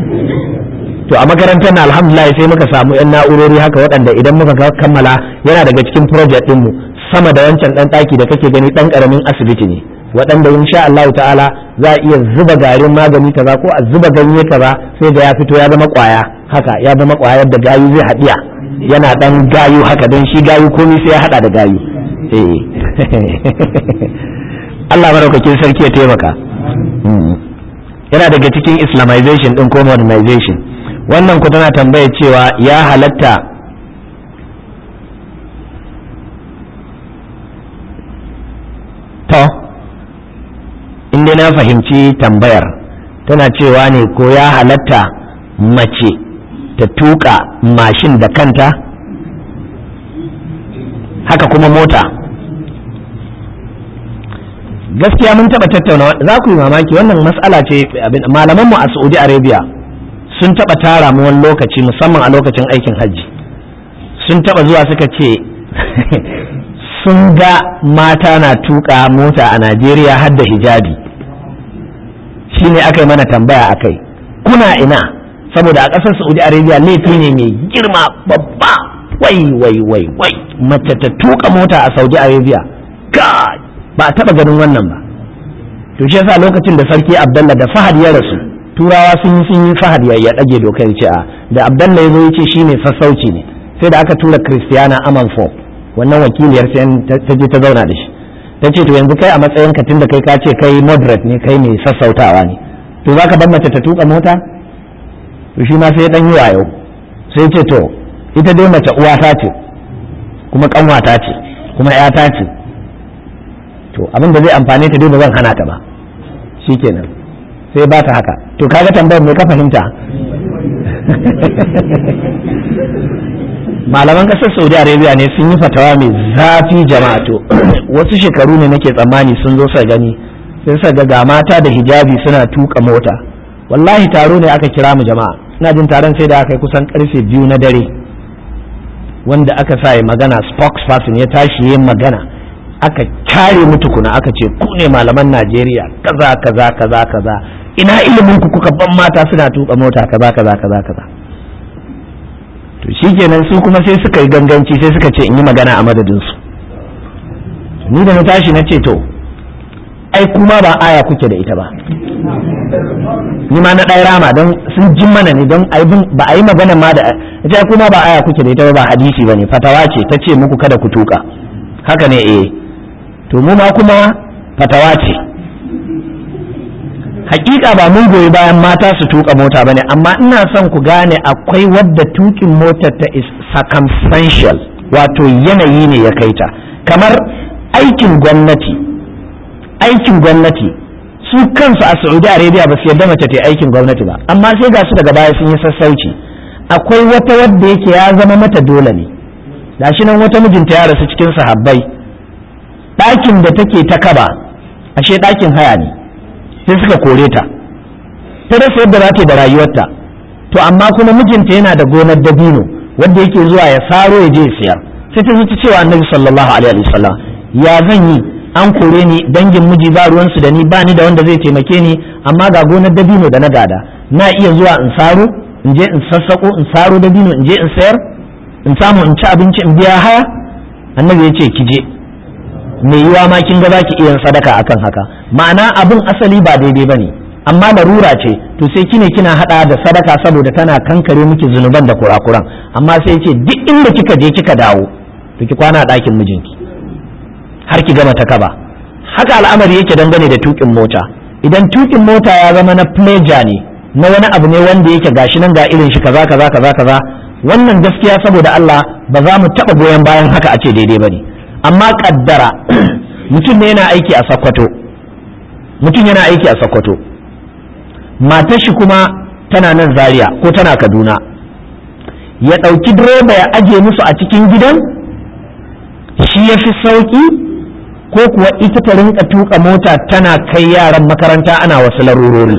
To a makarantar na alhamdulillah sai muka samu yan na'urori haka waɗanda idan muka kammala yana daga cikin project ɗinmu, sama da wancan ɗan ɗaki da kake gani ɗan ƙaramin asibiti ne, waɗanda insha Allah ta'ala za a iya zuba garin magani kaza ko a zuba ganye kaza sai da ya fito ya zama ƙwaya haka, ya zama ƙwayar da gayu zai haɗiya, yana ɗan gayu haka, don shi gayu komai sai ya haɗa da gayu. Eh Allah maraukakin sarki ya taimaka. Yana daga cikin Islamization ɗin ko modernization. Wannan ku tana tambaya cewa ya halatta to inda na fahimci tambayar tana cewa ne ko ya halatta mace ta tuka mashin da kanta haka kuma mota. Gaskiya mun taba tattauna, za ku yi mamaki, wannan mas'ala ce malaman mu a Saudi Arabia sun taba tara mu wani lokaci musamman a lokacin aikin hajji, sun taba zuwa suka ce sun ga mata na tuka mota a Najeriya har da hijabi. Shine aka yi mana tambaya akai, kuna ina? Saboda a ƙasar Saudi Arabia laifi ne mai girma babba, wai wai wai wai mace ta tuka mota a Saudi Arabia, ka ba a taba ganin wannan ba. To shi yasa lokacin da sarki Abdullah da Fahad ya rasu, turawa sun yi sun yi Fahad ya dage dokar ce a da Abdullah ya zo ya ce shi ne sassauci ne, sai da aka tura Christiana Amanfo, wannan wakiliyar sai ta je ta zauna da shi, ta ce to yanzu kai a matsayin ka tunda kai ka ce kai moderate ne, kai mai sassautawa ne, to za ka bar mace ta tuka mota? To shi ma sai dan yi wayo, sai ce to ita dai mace uwata ce kuma kanwata ce kuma ƴata ce, to abin da zai amfane ta dai ba zan hana ta ba, shikenan sai ba ta haka. To kaga tambayar me ka fahimta? Malaman kasar Saudi Arabia ne sun yi fatawa mai zafi jama'a. To wasu shekaru ne nake tsammani sun zo sa gani, sai sa ga mata da hijabi suna tuka mota. Wallahi taro ne aka kira mu jama'a, ina jin taron sai da aka yi kusan karfe biyu na dare, wanda aka sa ya magana, spokesperson ya tashi yin magana, aka kare mu tukuna aka ce ku ne malaman Najeriya kaza kaza kaza kaza, ina ilimin ku kuka ban mata suna tuka mota kaza kaza kaza kaza. To shikenan su kuma sai suka yi ganganci, sai suka ce in yi magana a madadin su. Ni da na tashi na ce to ai kuma ba aya kuke da ita ba, ni ma na ɗaya rama don sun jin mana ne, don ba a yi magana ma da ita, kuma ba aya kuke da ita ba, hadisi ba ne, fatawa ce ta ce muku kada ku tuka, haka ne eh, to mu ma kuma fatawa ce. Hakika ba mun goyi bayan mata su tuka mota bane, amma ina son ku gane akwai wadda tukin motar ta is circumstantial, wato yanayi ne ya kaita, kamar aikin gwamnati. Aikin gwamnati su kansu a Saudi Arabia ba su yarda mace ta aikin gwamnati ba, amma sai ga su daga baya sun yi sassauci. Akwai wata wadda yake ya zama mata dole ne, gashi nan wata mijinta ya rasu cikin sahabbai, ɗakin da take ta kaba ashe ɗakin haya ne, sai suka kore ta ta rasa yadda za ta yi da rayuwarta. To amma kuma mijinta yana da gonar dabino wanda yake zuwa ya saro ya je ya siyar, sai ta zuci cewa annabi sallallahu alaihi wasallam ya zan yi, an kore ni, dangin miji ba ruwansu da ni, ba ni da wanda zai taimake ni, amma ga gonar dabino da na gada, na iya zuwa in saro in je in sassako in saro dabino in je in sayar in samu in ci abinci in biya haya. Annabi ya ce ki je, mai yiwa ma kin ga zaki iya sadaka akan haka. Ma'ana abin asali ba daidai bane, amma larura ce, to sai kine kina hada da sadaka saboda tana kankare miki zunuban da kurakuran. Amma sai ce duk inda kika je kika dawo to ki kwana a ɗakin mijinki har ki gama ta kaba. Haka al'amari yake dangane da tukin mota. Idan tukin mota ya zama na pleasure ne, na wani abu ne wanda yake gashi nan ga irin shi kaza kaza kaza kaza, wannan gaskiya saboda Allah ba za mu taɓa goyon bayan haka a ce daidai bane. Amma kaddara mutum ne yana aiki a Sokoto, mutum yana aiki a Sokoto, matar shi kuma tana nan Zaria ko tana Kaduna, ya ɗauki direba ya aje musu a cikin gidan shi ya fi sauki, ko kuwa ita ta rinka tuka mota tana kai yaran makaranta ana wasu larurori.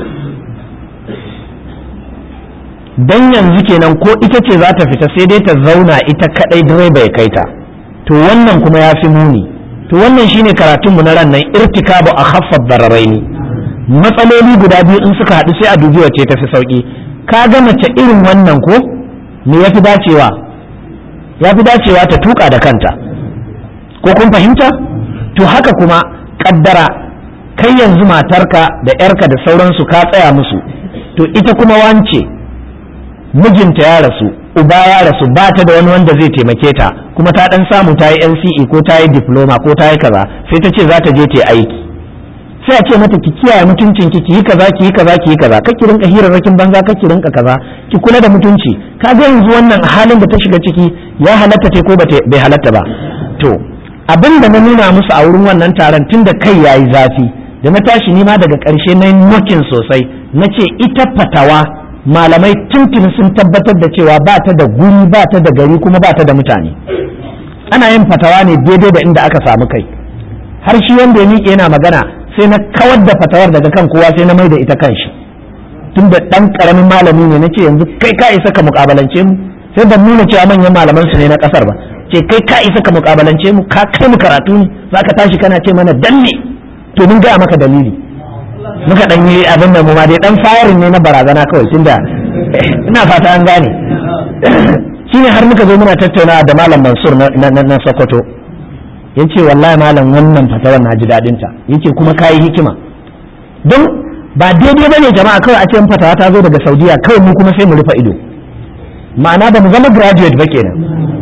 Dan yanzu kenan ko ita ce za ta fita sai dai ta zauna ita kadai direba ya kai ta, to wannan kuma ya fi muni. To wannan shine karatunmu na ran nan, irtikabu a khaffad dararaini, matsaloli guda biyu in suka haɗu sai a dubi wacce ta fi sauki. Ka ga mace irin wannan ko me ya fi dacewa? Ya fi dacewa ta tuka da kanta, ko kun fahimta? To haka kuma kaddara kai yanzu matarka da yarka da sauransu ka tsaya musu, to ita kuma wance mijinta ya rasu, uba ya rasu, ba ta da wani wanda zai taimake ta, kuma ta dan samu ta yi N C E ko ta yi diploma ko ta yi kaza, sai ta ce za ta je ta yi aiki. Sai a ce mata ki kiyaye mutuncin ki, ki yi kaza ki yi kaza ki yi kaza, kake rinka hirarrakin banza, kake rinka kaza, ki kula da mutunci. Ka ga yanzu wannan halin da ta shiga ciki ya halatta ta ko bai halatta ba. To abin da na nuna musu a wurin wannan taron, tun da kai yayi zafi, da na tashi nima daga ƙarshe na nokin sosai, na ce ita fatawa malamai tuntuni sun tabbatar da cewa ba ta da guri, ba ta da gari, kuma ba ta da mutane. Ana yin fatawa ne daidai da inda aka samu kai. Har shi wanda ya miƙe yana magana sai na kawar da fatawar daga kan kowa sai na mai da ita kan shi, tun da ɗan ƙaramin malami ne. na ce yanzu kai ka isa ka muƙabalance mu, sai ban nuna cewa manyan malaman su ne na ƙasar ba, ce kai ka isa ka muƙabalance mu, ka kai mu karatu ne za ka tashi kana ce mana danne. To mun gaya maka dalili, muka dan yi abin da mu ma dai dan fayarin ne na barazana kawai, tunda ina fata an gane. Shine har muka zo muna tattaunawa da malam Mansur na na Sokoto, yace wallahi malam wannan fatawar na ji dadin ta, yace kuma kai hikima, don ba daidai bane jama'a kawai a ce fatawa ta zo daga Saudiya kawai mu kuma sai mu rufe ido, ma'ana ba mu zama graduate ba kenan.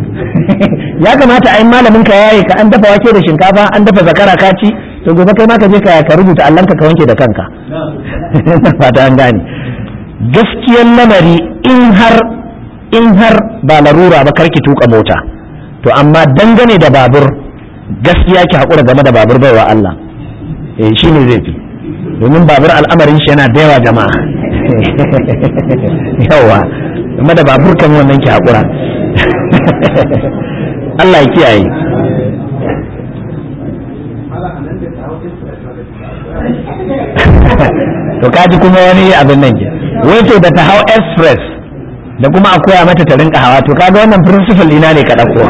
Ya kamata ai malamin ka yayi ka an dafa wake da shinkafa, an dafa zakara ka ci, to gobe kai ma ka je ka rubuta allanka ka wanke da kanka. Fata an gane gaskiyar lamari, in har in har ba larura ba karki tuka mota, to amma dangane da babur gaskiya ki haƙura game da babur baiwa Allah, eh shine zai fi, domin babur al'amarin shi yana da yawa jama'a. Yawa game da babur kan wannan ki haƙura. Allah ya kiyaye. To kaji kuma wani abin nan ke, wai to da ta hau express da kuma a koya mata ta rinka hawa, to kaga wannan principle ina ne ka ɗauko.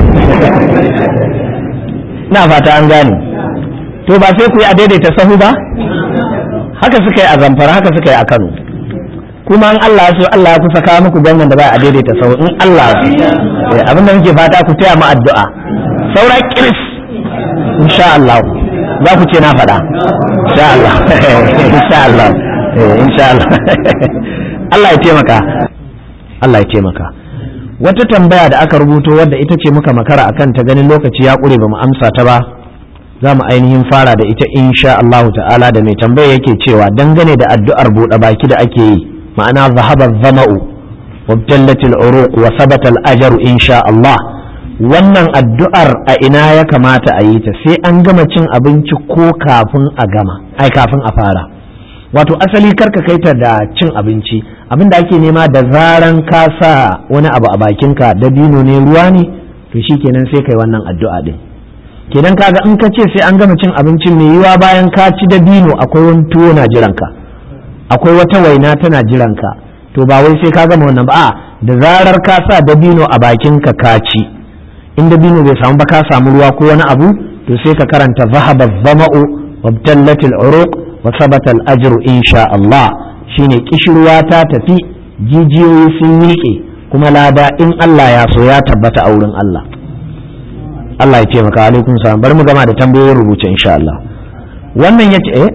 Na fata an gane. To ba sai ku yi a daidaita sahu ba? Haka suka yi a Zamfara, haka suka yi a Kano. Kuma in Allah so Allah ya kusa kawo muku gwamnan da ba a daidaita sahu, in Allah so. Abin da muke fata ku taya mu addu'a. Saura kiris insha Allah. Za ku ce na faɗa. Insha Allah. Insha Allah. Insha Allah. Allah ya taimaka. Allah ya taimaka. Wata tambaya da aka rubuto wadda ita ce muka makara akan ta, ganin lokaci ya ƙure ba mu amsa ta ba, za mu ainihin fara da ita insha Allah ta'ala. Da mai tambaya yake cewa dangane da addu'ar buɗe baki da ake yi, ma'ana zahaba zama'u wa jallatil uruq wa sabata al-ajru insha Allah, wannan addu'ar a ina ya kamata a yi ta? Sai an gama cin abinci ko kafin a gama, ai kafin a fara? Wato asali karka kai ta da cin abinci, abinda ake nema da zaran ka sa wani abu a bakinka, dabino ne, ruwa ne, to shikenan sai kai wannan addu'a din. kenan kaga in ka ce sai an gama cin abincin mai yiwa bayan ka ci dabino akwai wani tuwo na jiranka, akwai wata waina tana jiranka, to ba wai sai ka gama wannan ba, a da zarar ka sa dabino a bakinka ka ci, in dabino bai samu ba ka samu ruwa ko wani abu, to sai ka karanta zahaba zama'u wabtallatil uruq wa sabata al ajru insha Allah, shine kishirwa ta tafi, jijiyoyi sun miƙe, kuma lada in Allah ya so ya tabbata a wurin Allah. Allah ya taimaka. Alaikum salam. Bari mu gama da tambayoyin rubuce insha Allah. Wannan yace eh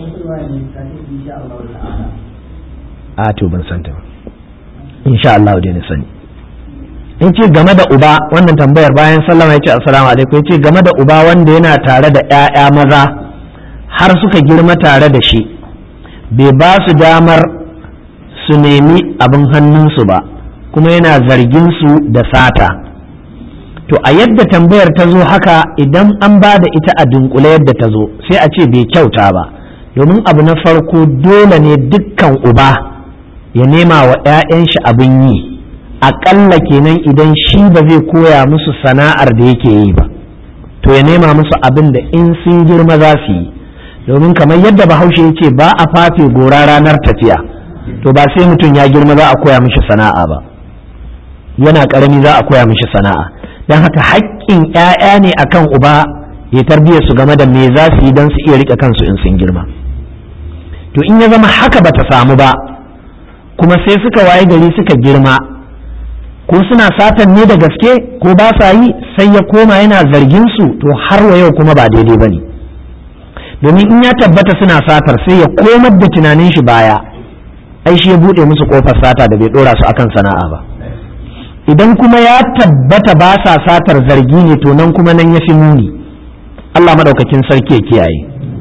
a to ban san ta insha Allah dai na sani. Yace game da uba, wannan tambayar bayan sallama yace assalamu alaikum, yace game da uba wanda yana tare da ƴaƴa maza har suka girma tare da shi, bai ba su damar su nemi abin hannunsu ba, kuma yana zargin su da sata. To a yadda tambayar ta zo haka, idan an ba da ita a dunkule yadda ta zo sai a ce bai kyauta ba, domin abu na farko dole ne dukkan uba ya nema wa 'ya'yan shi abin yi, aƙalla kenan idan shi ba zai koya musu sana'ar da yake yi ba, to ya nema musu abin da in sun girma za su yi, domin kamar yadda bahaushe ya ce ba a fafe gora ranar tafiya, to ba sai mutum ya girma za a koya mishi sana'a ba, yana ƙarami za a koya mishi sana'a. Don haka haƙƙin 'ya'ya ne akan uba ya tarbiyyar su game da me za su yi don su iya riƙe kansu in sun girma. To in ya zama haka ba ta samu ba, kuma sai suka waye gari suka girma, ko suna satan ne da gaske ko ba sa yi, sai ya koma yana zargin su, to har wa yau kuma ba daidai ba ne, domin in ya tabbata suna satar sai ya komar da tunanin shi baya, ai shi ya buɗe musu ƙofar sata da bai ɗora su akan sana'a ba. Idan kuma ya tabbata ba sa satar zargi ne, to nan kuma nan ya fi muni. Allah maɗaukakin sarki ya kiyaye.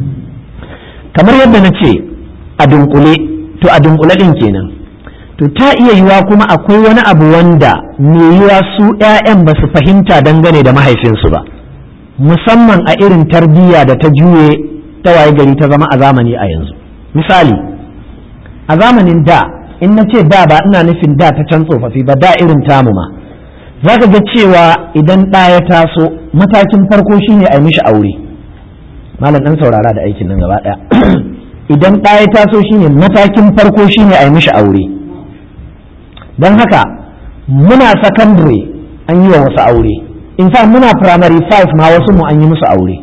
Kamar yadda na ce a dunkule, to a dunkule ɗin kenan, to ta iya yiwa kuma akwai wani abu wanda mai yiwa su 'ya'yan ba su fahimta dangane da mahaifinsu ba, musamman a irin tarbiyya da ta juye ta waye gari ta zama a zamani a yanzu. Misali, a zamanin da, in na ce da ba ina nufin da ta can tsofaffi ba, da irin tamu ma, za ka ga cewa idan ɗa ya taso matakin farko shine a yi mishi aure. Malam ɗan saurara da aikin nan gaba ɗaya. Idan ɗa ya taso shine matakin farko shine a yi mishi aure. Don haka muna secondary an yi wa wasu aure, in fact muna primary five ma wasu mu an yi musu aure.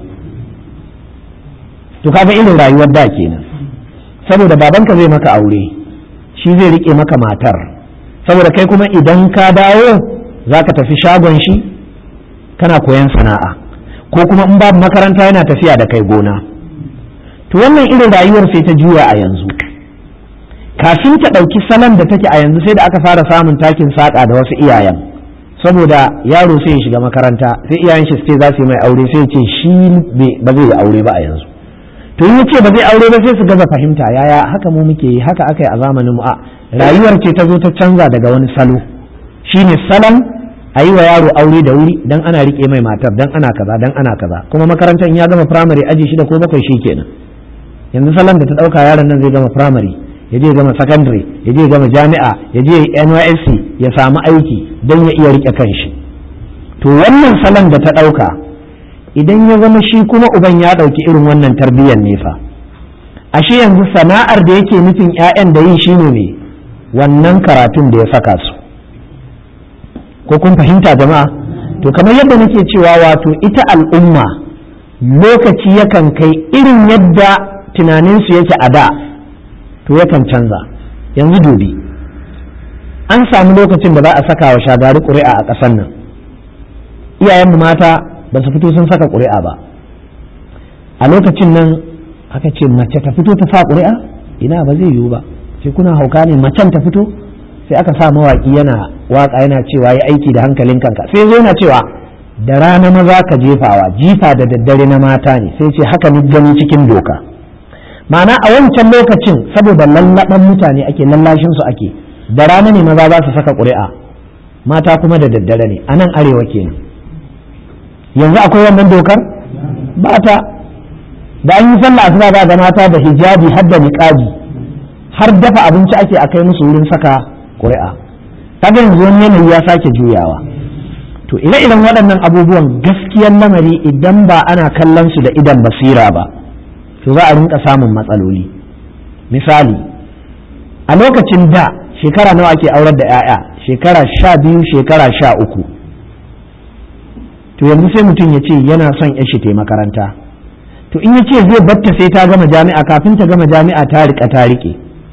To kaga irin rayuwar da kenan, saboda babanka zai maka aure, shi zai rike maka matar, saboda kai kuma idan ka dawo za ka tafi shagon shi kana koyan sana'a, ko kuma in babu makaranta yana tafiya da kai gona. To wannan irin rayuwar sai ta juya a yanzu. Kafin ta ɗauki salon da take a yanzu sai da aka fara samun takin saƙa da wasu iyayen, saboda yaro sai ya shiga makaranta sai iyayen shi sai za su yi mai aure, sai ce shi ba zai yi aure ba a yanzu. To in yace ba zai aure ba sai su gaza fahimta, yaya haka mu muke yi, haka aka yi a zamanin mu. A rayuwar ce ta zo ta canza daga wani salo, shine salon a yi wa yaro aure da wuri dan ana rike mai matar, dan ana kaza dan ana kaza, kuma makarantar in ya gama primary aji shida ko bakwai shikenan. Yanzu salon da ta dauka yaron nan zai gama primary, ya je gama secondary, ya je gama jami'a, ya je N Y S C ya samu aiki dan ya iya rike kanshi. To wannan salon da ta dauka, idan ya zama shi kuma uban ya ɗauki irin wannan tarbiyyar nefa, ashe yanzu sana'ar da yake nufin 'ya'yan da yi shine ne wannan karatun da ya saka su. Ko kun fahimta jama'a? To kamar yadda nake cewa wato ita al'umma lokaci yakan kai irin yadda tunaninsu yake a da, to yakan canza. Yanzu dubi, an samu lokacin da za a saka wa shagari ƙuri'a a ƙasar nan, iyayenmu mata ba su fito sun saka ƙuri'a ba. A lokacin nan aka ce mace ta fito ta sa ƙuri'a, ina ba zai yiwu ba, sai kuna hauka ne macen ta fito. Sai aka sa mawaƙi yana waƙa yana cewa yi aiki da hankalin kanka, sai zo yana cewa da rana maza ka jefawa, jifa da daddare na mata ne, sai ce haka ni gani cikin doka. Ma'ana a wancan lokacin saboda lallaɓan mutane ake, lallashin su ake, da rana ne maza za su saka ƙuri'a, mata kuma da daddare ne, a nan arewa kenan. Yanzu akwai wannan dokar ba ta, da an yi sallah asuba ba ga mata da hijabi har da niqabi, har dafa abinci ake akai musu wurin saka ƙuri'a. Kaga yanzu wani yanayi ya sake juyawa. to ire-iren waɗannan abubuwan gaskiyar lamari idan ba ana kallon su da idan basira ba to za a rinka samun matsaloli. Misali, a lokacin da shekara nawa ake aurar da 'ya'ya? Shekara sha biyu, shekara sha uku. To yanzu sai mutum ya ce yana son ya shi makaranta, to in ya ce zai batta sai ta gama jami'a, kafin ta gama jami'a ta rika ta rike.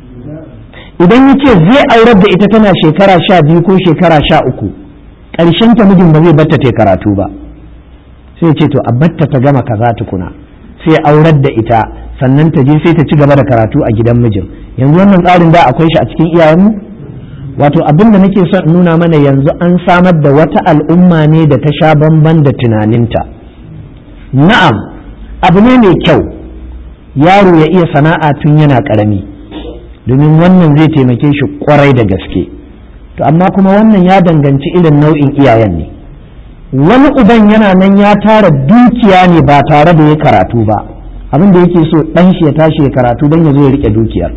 Idan ya ce zai aurar da ita tana shekara sha biyu ko shekara sha uku, ƙarshen ta mijin ba zai batta ta karatu ba, sai ce to a batta ta gama kaza tukuna, sai aurar da ita sannan ta je sai ta ci gaba da karatu a gidan mijin. Yanzu wannan tsarin da akwai shi a cikin iyayenmu? Wato abin da nake son nuna mana yanzu an samar da wata al'umma ne da ta sha bamban da tunaninta. Na'am, abu ne mai kyau yaro ya iya sana'a tun yana ƙarami, domin wannan zai taimake shi kwarai da gaske. To amma kuma wannan ya danganci irin nau'in iyayen ne. Wani uban yana nan ya tara dukiya ne ba tare da ya karatu ba, abin da yake so ɗan shi ya tashi ya karatu don ya zo ya riƙe dukiyar.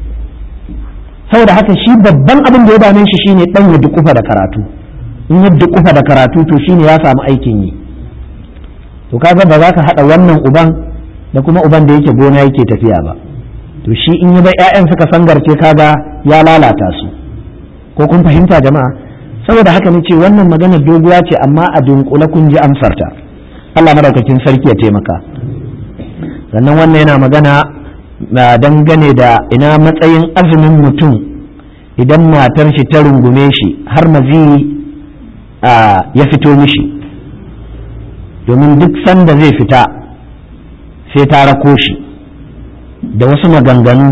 Saboda haka shi babban abin da ya dame shi shine ɗan ya dukufa da karatu. In ya dukufa da karatu to shine ya samu aikin yi. To kaga ba za ka haɗa wannan uban da kuma uban da yake gona yake tafiya ba. To shi in ya bai 'ya'yan suka sangarce kaga ya lalata su. Ko kun fahimta jama'a? Saboda haka nace wannan magana doguwa ce amma a dunkule kun ji amsarta. Allah madaukakin sarki ya taimaka. Sannan wannan yana magana dangane da ina matsayin azumin mutum idan matar shi ta rungume shi har mazi ya fito mishi, domin duk sanda zai fita sai ta rako shi da wasu maganganu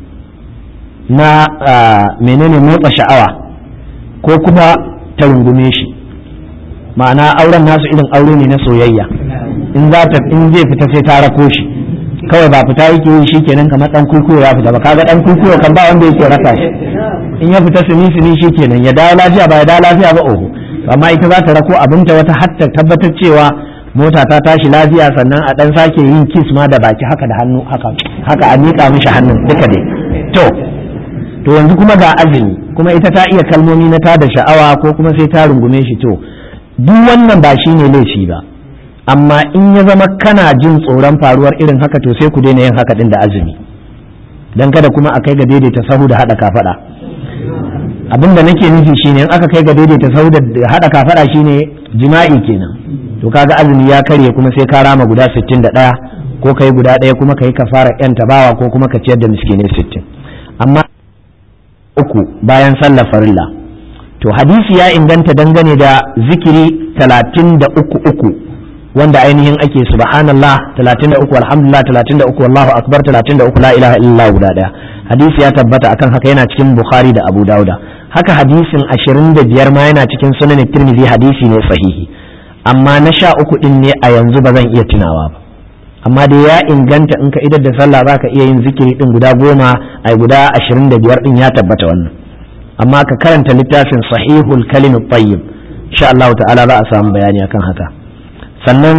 na menene motsa sha'awa ko kuma ta rungume shi, ma'ana auren nasu irin aure ne na soyayya. In za ta in zai fita sai ta rako shi, kawai ba fita yake yi shikenan kamar dan kuikuyo ya fita ba. Kaga dan kuikuyo kan ba wanda yake raka shi, in ya fita sini sini shikenan ya dawo lafiya ba ya dawo lafiya ba oho. Amma ita za ta rako abinta wata hatta tabbatar cewa mota ta tashi lafiya, sannan a dan sake yin kiss ma da baki haka da hannu haka haka a miƙa mishi hannun duka dai. To to yanzu kuma ga azumi, kuma ita ta iya kalmomi na ta da sha'awa ko kuma sai ta rungume shi. To duk wannan ba shine laifi ba, amma in ya zama kana jin tsoron faruwar irin haka to sai ku daina yin haka din da azumi, dan kada kuma a kai ga daidaita sahu da hada kafada. Abin da nake nufi shine in aka kai ga daidaita sahu da hada kafada shine jima'i kenan, to kaga azumi ya karye kuma sai ka rama guda sittin da ɗaya ko kai guda ɗaya kuma kai kafara yan tabawa ko kuma ka ciyar da miskinai sittin. Amma uku bayan sallar farilla, to hadisi ya inganta dangane da zikiri talatin da uku uku wanda ainihin ake subhanallah talatin da uku, alhamdulillah talatin da uku, wallahu akbar talatin da uku, la ilaha illallah guda daya. Hadisi ya tabbata akan haka, yana cikin Bukhari da Abu Dauda. Haka hadisin ashirin da biyar ma yana cikin Sunan Tirmidhi, hadisi ne sahihi. Amma na sha uku din ne a yanzu ba zan iya tunawa ba, amma dai ya inganta in ka idar da sallah za ka iya yin zikiri din guda goma ai guda ashirin da biyar din ya tabbata wannan. Amma ka karanta littafin Sahihul Kalimut Tayyib, insha Allah ta'ala za a samu bayani akan haka. Sannan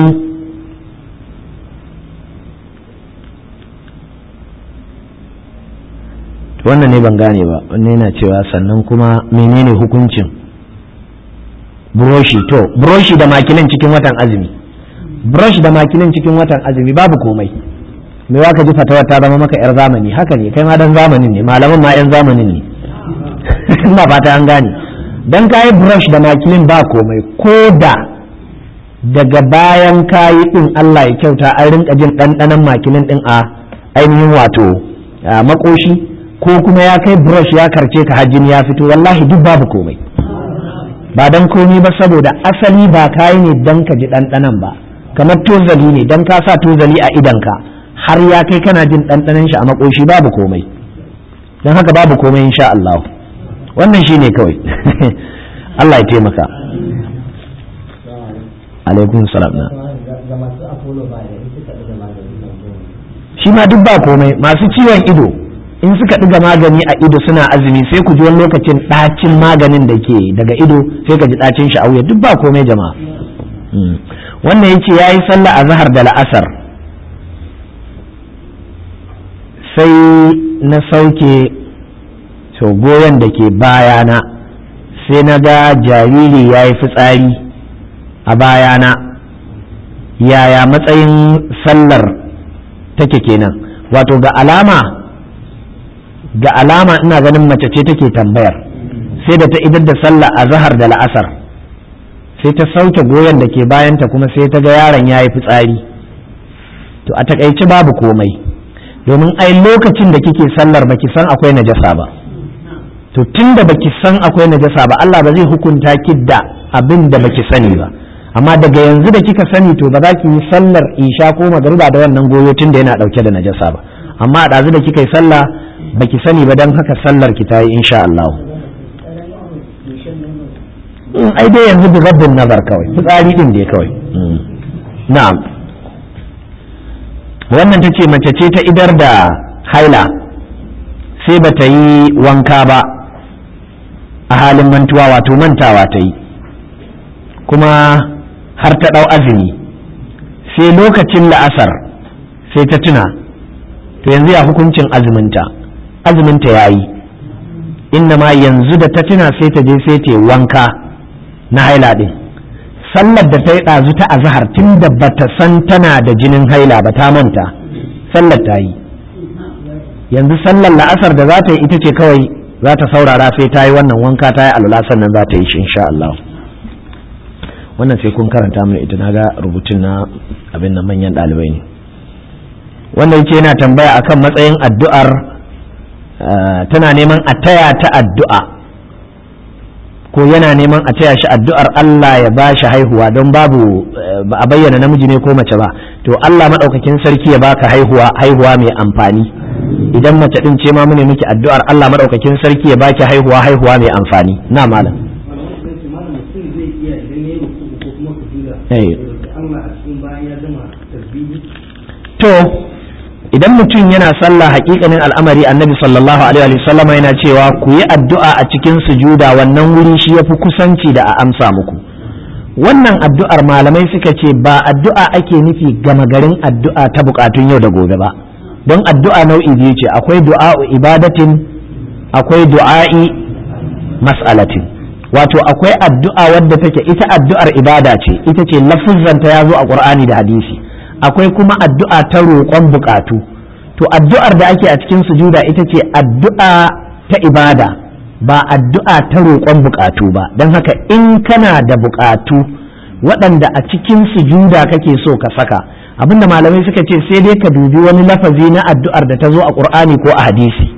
wannan ne ban gane ba, wannan yana cewa sannan kuma menene hukuncin buroshi? To buroshi da makilin cikin watan azumi, brush da makilin cikin watan azumi babu komai. Me wa ka ji fatawa ta zama maka yar zamani? Haka ne, kai ma dan zamanin ne, malaman ma yan zamanin ne. Ina fata an gane. Dan kayi brush da makilin ba komai, ko da daga bayan kayi din Allah ya kyauta an rinka jin ɗanɗanon makilin din a ainihin wato makoshi, ko kuma ya kai brush ya karce ka hajjin ya fito, wallahi duk babu komai. Ba dan komai ba, saboda asali ba kayi ne dan ka ji ɗanɗanon ba, kamar tozali ne dan ka sa tozali a idanka har ya kai kana jin ɗanɗanon shi a makoshi, babu komai. Dan haka babu komai insha Allah. Wannan shine kawai. Allah ya taimaka. Alaikun salam. Na shi ma duk ba komai. Masu ciwon ido in suka ɗiga magani a ido suna azumi, sai ku ji wani lokacin ɗacin maganin da ke daga ido sai ka ji ɗacin shi a wuya, duk ba komai jama'a. Wannan yace yayi sallah a zahar da la'asar sai na sauke goyon da ke bayana, sai na ga jariri ya yi fitsari a bayana yaya matsayin sallar take kenan? Wato ga alama ga alama ina ganin mace ce take tambayar, sai da ta idar da sallah a zahar da la'asar sai ta sauke goyon da ke bayanta kuma sai ta ga yaron ya yi fitsari. To a takaice babu komai, domin ai lokacin da kike sallar baki san akwai najasa ba. To tun da baki san akwai najasa ba, Allah ba zai hukunta ki da abin da baki sani ba. Amma daga yanzu da kika sani to ba za ki yi sallar isha ko magariba da wannan goyo tun da yana dauke da najasa ba. Amma a ɗazu da kika yi sallah baki sani ba, don haka sallar ki ta yi insha Allah. Ai dai yanzu bi rabbin nazar kawai, fitsari din dai kawai. Na'am. Wannan ta ce mace ce ta idar da haila sai ba ta yi wanka ba a halin mantuwa, wato mantawa ta yi kuma har ta ɗau azumi, sai lokacin la'asar sai ta tuna. To yanzu ya hukuncin azuminta? Azuminta ya yi, inna ma yanzu da ta tuna sai ta je sai ta yi wanka na haila ɗin. Sallar da ta yi ɗazu ta azahar tun da ba ta san tana da jinin haila ba, ta manta, sallar ta yi. Yanzu sallar la'asar da za ta yi ita ce kawai za ta saurara sai ta yi wannan wanka ta yi alwala sannan za ta yi shi insha Allah. Wannan sai kun karanta mana ita, na ga rubutun na abin nan manyan ɗalibai ne. Wannan yake yana tambaya akan matsayin addu'ar, tana neman a taya ta addu'a ko yana neman a taya shi addu'ar Allah ya ba shi haihuwa, don babu ba a bayyana namiji ne ko mace ba. To Allah maɗaukakin sarki ya baka haihuwa, haihuwa mai amfani. Idan mace ɗin ce ma mune miki addu'ar Allah maɗaukakin sarki ya baki haihuwa, haihuwa mai amfani. Na malam. To idan mutum yana sallah, hakikanin al'amari annabi sallallahu alaihi wasallam yana cewa ku yi addu'a a cikin sujuda, wannan wuri shi yafi kusanci da a amsa muku. Wannan addu'ar malamai suka ce ba addu'a ake nufi gama garin addu'a ta bukatun yau da gobe ba, don addu'a nau'i biyu ce, akwai du'a'u ibadatin, akwai du'a'i mas'alatin. Wato akwai addu'a wadda take ita addu'ar ibada ce, ita ce lafuzzanta ya zo a Qur'ani da hadisi. Akwai kuma addu'a ta roƙon bukatu. To addu'ar da ake a cikin sujuda ita ce addu'a ta ibada, ba addu'a ta roƙon bukatu ba. Don haka in kana da bukatu waɗanda a cikin sujuda kake so ka saka, abinda malamai suka ce sai dai ka dubi wani lafazi na addu'ar da ta zo a Qur'ani ko a hadisi,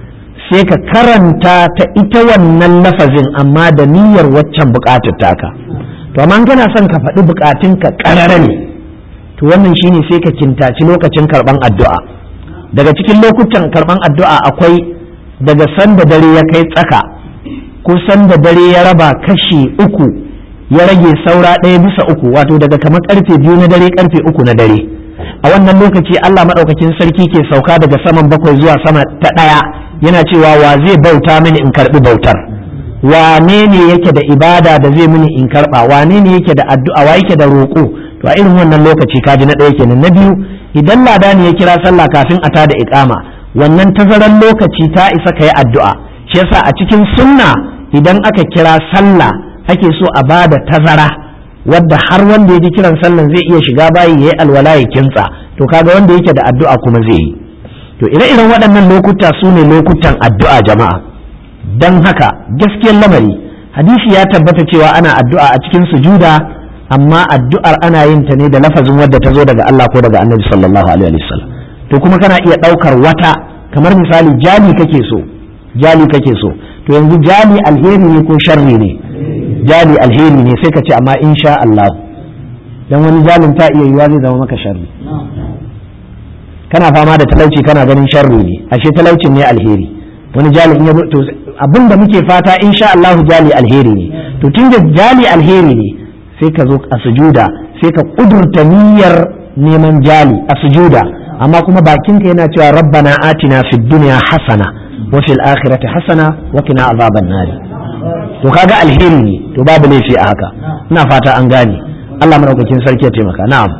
sai ka karanta ta ita wannan lafazin amma da niyyar waccan bukatar taka. To amma kana son ka faɗi bukatunka ƙarara ne, to wannan shine sai ka kintaci lokacin karban addu'a. Daga cikin lokutan karban addu'a akwai daga sanda dare ya kai tsaka ko sanda dare ya raba kashi uku ya rage saura ɗaya bisa uku, wato daga kamar karfe biyu na dare karfe uku na dare. A wannan lokaci Allah maɗaukakin sarki ke sauka daga saman bakwai zuwa sama ta ɗaya, yana cewa wa zai bauta mini in karɓi bautar, wane ne yake da ibada da zai mini in karɓa, wane ne yake da addu'a, wa yake da roƙo. To a irin wannan lokaci kaji na ɗaya kenan. Na biyu, idan ladani ya kira sallah kafin a tada iqama, wannan tazaran lokaci ta isa ka yi addu'a. Shi yasa a cikin sunna idan aka kira sallah ake so a bada tazara wadda har wanda ya ji kiran sallan zai iya shiga bayi ya yi alwala ya kintsa. To kaga wanda yake da addu'a kuma zai yi. To ire-iren waɗannan lokuta su ne lokutan addu'a jama'a. Don haka gaskiyar lamari hadisi ya tabbata cewa ana addu'a a cikin sujuda, amma addu'ar ana yin ta ne da lafazin wadda ta zo daga Allah ko daga Annabi sallallahu alaihi wasallam. To kuma kana iya ɗaukar wata, kamar misali jali kake so, jali kake so. To yanzu jali alheri ne ko sharri ne? Jali alheri ne, sai ka ce amma insha Allah, dan wani jalin ta iya yiwa zai zama maka sharri. Kana fama da talauci kana ganin sharri ne, ashe talaucin ne alheri. Wani jali in ya to abinda muke fata insha Allah jali alheri ne. To tunda jali alheri ne, sai ka zo a sujuda sai ka kudurta niyyar neman jali a sujuda, amma kuma bakinka yana cewa rabbana atina fid dunya hasana wa fil akhirati hasana wa qina azaban nar. To kaga alheri ne, to babu laifi a haka. Ina fata an gane. Allah madaukakin sarki ya taimaka. Na'am.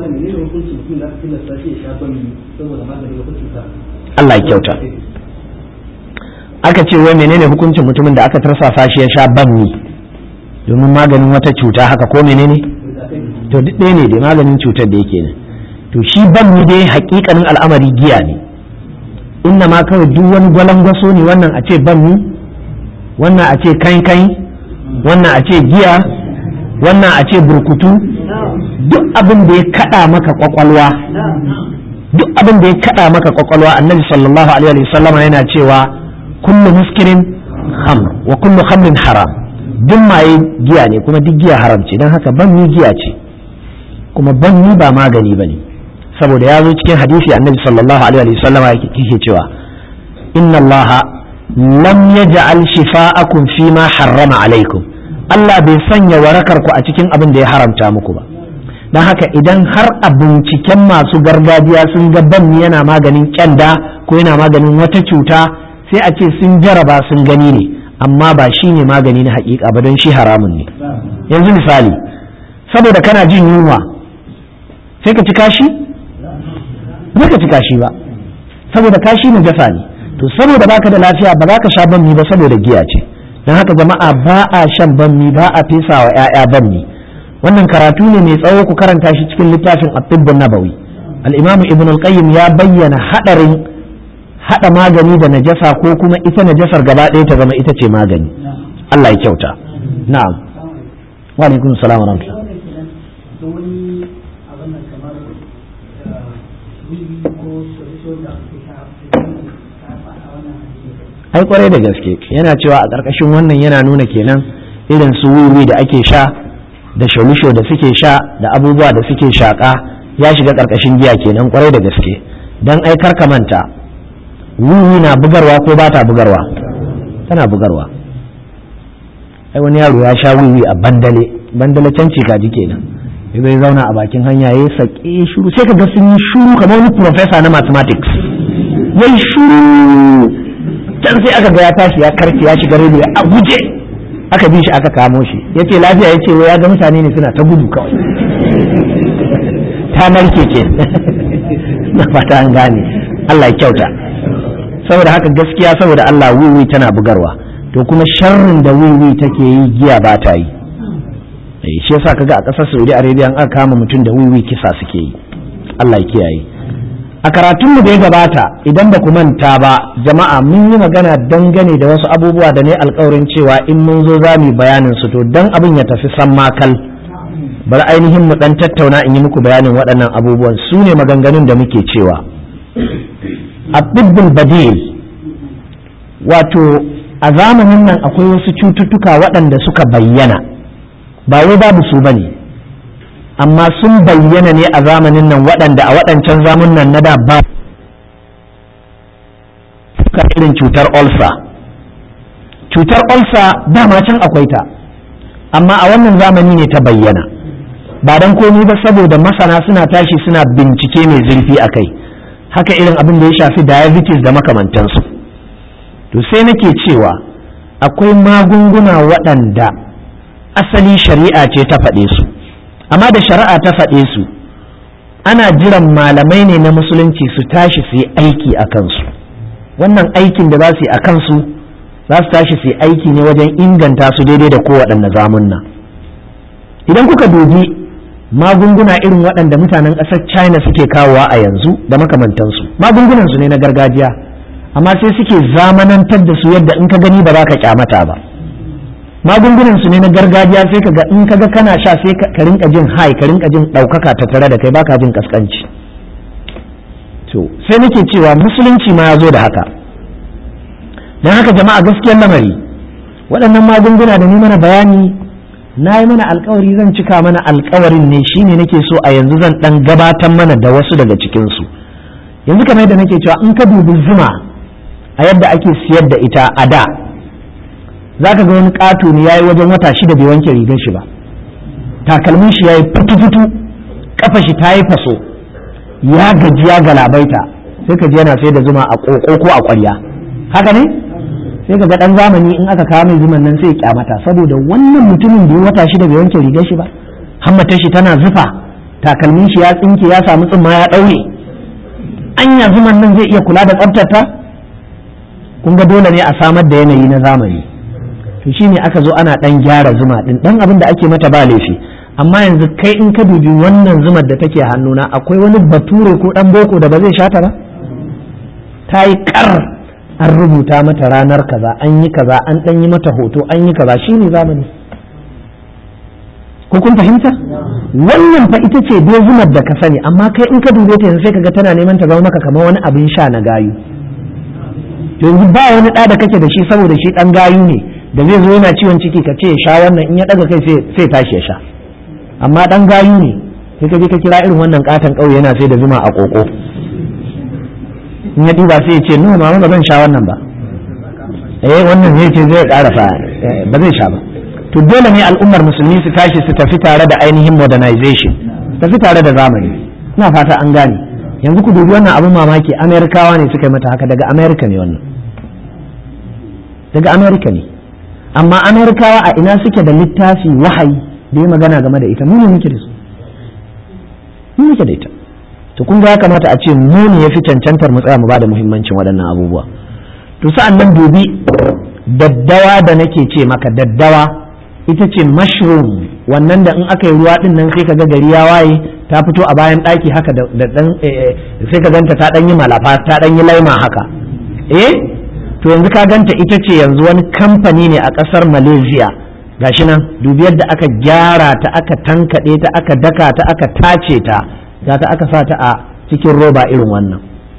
Allah ya kyauta. Aka ce wai menene hukuncin mutumin da aka tarsasa shi ya sha banmi domin maganin wata cuta haka ko menene? to duk ɗaya ne dai maganin cutar da yake ne. To shi ban ni dai hakikanin al'amari giya ne, inna ma kawai duk wani gwalangwaso ne, wannan a ce ban ni, wannan a ce kai-kai, wannan a ce giya, wannan a ce burkutu, duk abin da ya kada maka kwakwalwa, duk abin da ya kada maka kwakwalwa. Annabi sallallahu alaihi wasallama yana cewa kullu muskirin khamr wa kullu khamrin haram, duk maye giya ne kuma duk giya haram ce. Dan haka ban ni giya ce, kuma ban ni ba magani bane, saboda ya zo cikin hadisi Annabi sallallahu alaihi wasallama yake cewa inna allaha lam yaj'al shifa'akum fi ma harrama alaikum, Allah bai sanya warakar ku a cikin abin da ya haramta muku ba. Dan haka idan har a binciken masu gargajiya sun ga banni yana maganin kyanda ko yana maganin wata cuta, sai a ce sun jaraba sun gani ne, amma ba shi ne magani na hakika ba, don shi haramun ne. Yanzu misali, saboda kana jin yunwa sai ka ci kashi? Ba ka ci kashi ba, saboda kashi najasa ne. To saboda baka da lafiya ba za ka sha banni ba, saboda giya ce. Don haka jama'a ba a shan banni, ba a fesa wa 'ya'ya banni. Wannan karatu ne mai tsawo, ku karanta shi cikin littafin at-tibb an-nabawi. al-imam ibn al-qayyim ya bayyana hadarin hada magani da najasa ko kuma ita najasar gaba ɗaya ta zama ita ce magani. Allah ya kyauta. Na'am. Wa alaikum salam wa rahmatullah. ai kwarai da gaske yana cewa a ƙarƙashin wannan yana nuna kenan irin su wiwi da ake sha da sholisho da suke sha da abubuwa da suke shaƙa ya shiga ƙarƙashin giya kenan kwarai da gaske. don ai karka manta wiwi na bugarwa ko ba ta bugarwa? tana bugarwa. ai wani yaro ya sha wiwi a bandale bandale can kaji kenan zai zauna a bakin hanya ya sake shuru sai ka ga sun yi shuru kamar wani professor na mathematics yayi shuru can sai aka ga ya tashi ya karfe ya shiga rediyo a guje aka bi shi aka kamo shi ya ce lafiya ya ce ya ga mutane ne suna ta gudu kawai ta narke ke na fata an gane. Allah ya kyauta. Saboda haka gaskiya saboda Allah wiwi tana bugarwa, to kuma sharrin da wiwi take yi giya ba ta yi. Shi yasa kaga a ƙasar Saudi Arabia an aka kama mutum da wiwi kisa suke yi. Allah ya kiyaye. A karatunmu da ya gabata idan ba ku manta ba jama'a mun yi magana dangane da wasu abubuwa da ne alkawarin cewa in mun zo za mu bayanin su, to dan abin ya tafi san makal bari ainihin mu dan tattauna in yi muku bayanin waɗannan abubuwan. Su ne maganganun da muke cewa at-tibbul badil, wato a zamanin nan akwai wasu cututtuka waɗanda suka bayyana, ba wai babu su bane, amma sun bayyana ne a zamanin nan waɗanda a waɗancan zamunan na da ba irin cutar olsa. Cutar olsa dama can akwai ta, amma a wannan zamani ne ta bayyana, ba don komi ba saboda masana suna tashi suna bincike mai zurfi a kai. Haka irin abin da ya shafi diabetes da makamantansu. To sai nake cewa akwai magunguna waɗanda asali shari'a ce ta faɗe su, amma da shari'a ta faɗe su ana jiran malamai ne na musulunci su tashi su yi aiki a kansu. Wannan aikin da za su yi a kansu za su tashi su yi aiki ne wajen inganta su daidai da kowaɗanne zamunna. Idan kuka dubi magunguna irin waɗanda mutanen ƙasar China suke kawowa a yanzu da makamantansu, magungunan su ne na gargajiya, amma sai suke zamanantar da su yadda in ka gani ba za ka kyamata ba. Magungunan su ne na gargajiya sai kaga in kaga kana sha sai ka rinka jin hai, ka rinka jin ɗaukaka ta tare da kai, baka jin kaskanci. To sai nake cewa musulunci ma ya zo da haka. Don haka jama'a gaskiyar lamari waɗannan magunguna da ni mana bayani na yi mana alkawari zan cika mana alkawarin ne, shine nake so a yanzu zan ɗan gabatar mana da wasu daga cikinsu. Yanzu kamar yadda nake cewa in ka dubi zuma a yadda ake siyar da ita a da, za ka ga wani ƙato ne ya yi wajen wata shida bai wanke rigar shi ba, takalmin shi ya yi fitu-fitu, ƙafa shi ta yi faso, ya gaji ya galabaita, sai ka ji yana sai da zuma a ƙoƙo ko a ƙwarya. Haka ne? Sai ka ga ɗan zamani in aka kawo mai zuman nan sai ya kyamata, saboda wannan mutumin da ya wata shida bai wanke rigar shi ba, hammatar shi tana zufa, takalmin shi ya tsinke ya samu tsumma ya ɗaure. Anya zuman nan zai iya kula da tsaftarta? Kun ga dole ne a samar da yanayi na zamani. To shi ne aka zo ana ɗan gyara zuma ɗin, ɗan abin da ake mata ba laifi, amma yanzu kai in ka dubi wannan zumar da take hannuna akwai wani bature ko dan boko da ba zai sha ta ba? Ta yi kar an rubuta mata ranar kaza an yi kaza an dan yi mata hoto an yi kaza shine zamani. ko kun fahimta? Wannan fa ita ce dai zumar da ka sani, amma kai in ka dube ta yanzu sai kaga tana neman ta zama maka kamar wani abin sha na gayu. To yanzu ba wani ɗa da kake da shi saboda shi ɗan gayu ne da zai zo yana ciwon ciki ka ce ya sha wannan, in ya ɗaga kai sai tashi ya sha. Amma ɗan gayu ne sai ka je ka kira irin wannan katon ƙauye yana sai da zuma a ƙoƙo. In ya ɗiba sai ya ce no mama ba zan sha wannan ba. Eh wannan zai ce zai ƙarasa ba zai sha ba. To dole ne al'ummar musulmi su tashi su tafi tare da ainihin modernization, tafi tare da zamani. Ina fata an gane. Yanzu ku dubi wannan abin mamaki, Amerikawa ne suka yi mata haka, daga Amerika ne wannan. Daga Amerika ne. Amma Amerikawa a ina suke da littafi wahayi da ya magana game da ita, mu ne muke da su. Mu muke da ita. To kun ga ya kamata a ce mu ne yafi cancantar mu tsaya mu bada muhimmancin waɗannan abubuwa. To sa'an nan dubi daddawa da nake ce maka, daddawa ita ce mushroom, wannan da in aka yi ruwa din nan sai ka ga gari ya waye ta fito a bayan ɗaki haka da dan sai ka ganta ta dan yi malafa ta dan yi laima haka. Eh to yanzu ka ganta ita ce yanzu wani kamfani ne a ƙasar Malaysia, gashi nan dubi yadda aka gyara ta, aka tankade ta, aka daka ta, aka tace ta, ga ta aka sa ta a cikin roba irin wannan.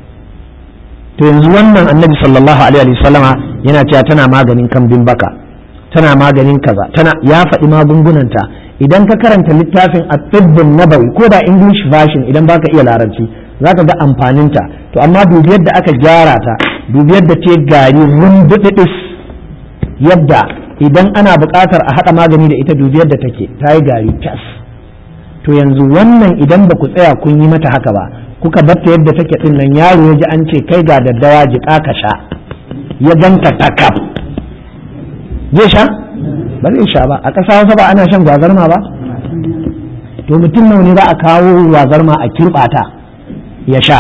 To yanzu wannan Annabi sallallahu alaihi wasallama yana cewa tana maganin kambin baka, tana maganin kaza, tana ya faɗi magungunanta. Idan ka karanta littafin at-tibbun nabawi ko da English version idan baka iya larabci zaka ga amfaninta. To amma dubi yadda aka gyara ta, dubi yadda ta gari rumbudidis, yadda idan ana buƙatar a haɗa magani da ita dubi yadda take ta yi gari tas. To yanzu wannan idan ba ku tsaya kun yi mata haka ba, kuka batta yadda take din nan, yaro ya ji an ce kai ga daddawa jiƙa ka sha, ya ganta takaf zai sha? Ba zai sha ba. A ƙasa Hausa ba ana shan gwazarma ba? To mutum nawa ne za a kawo gwazarma a kirɓata ya sha?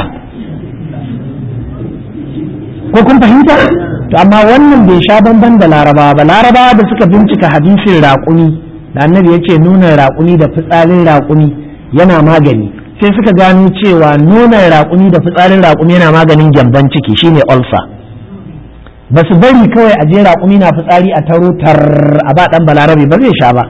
Ko kun fahimta? To amma wannan bai sha bamban da Larabawa ba. Larabawa da suka bincika hadisin raƙumi da Annabi ya ce nonon raƙumi da fitsarin raƙumi yana magani, sai suka gano cewa nonon raƙumi da fitsarin raƙumi yana maganin gyamban ciki, shine ulcer. Ba su bari kawai a je raƙumi na fitsari a taro tar a ba ɗan balarabe, ba zai sha ba.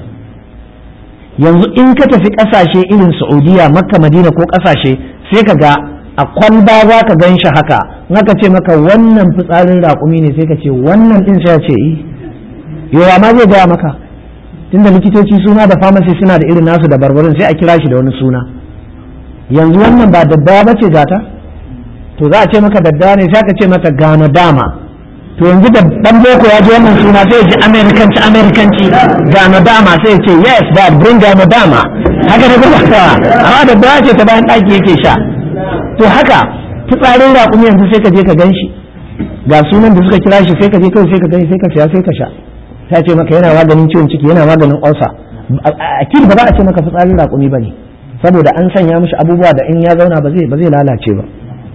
Yanzu in ka tafi ƙasashe irin Saudiya, Makka, Madina ko ƙasashe, sai ka ga a kwalba za ka gan shi haka, in aka ce maka wannan fitsarin raƙumi ne sai ka ce wannan ɗin, sai ya ce yi yawa ma zai gaya maka, tunda likitoci suna da pharmacy suna da irin nasu da barbarin, sai a kira shi da wani suna. Yanzu wannan ba daddawa ba ce gata? To za a ce maka daddawa ne sai aka ce mata gano dama. To yanzu da dan boko ya ji wannan suna sai ya ji amerikanci amerikanci gano dama, sai ya ce yes dad bring gano dama, haka da kuma amma daddawa ce ta bayan ɗaki yake sha. To haka fitsarin raƙumi yanzu sai ka je ka ganshi ga sunan da suka kira shi, sai ka je kawai sai ka gani sai ka siya sai ka sha. Ta ce maka yana maganin ciwon ciki, yana maganin ulcer. A kin ba za a ce maka fitsarin raƙumi bane, saboda an sanya mishi abubuwa da in ya zauna ba zai ba zai lalace ba.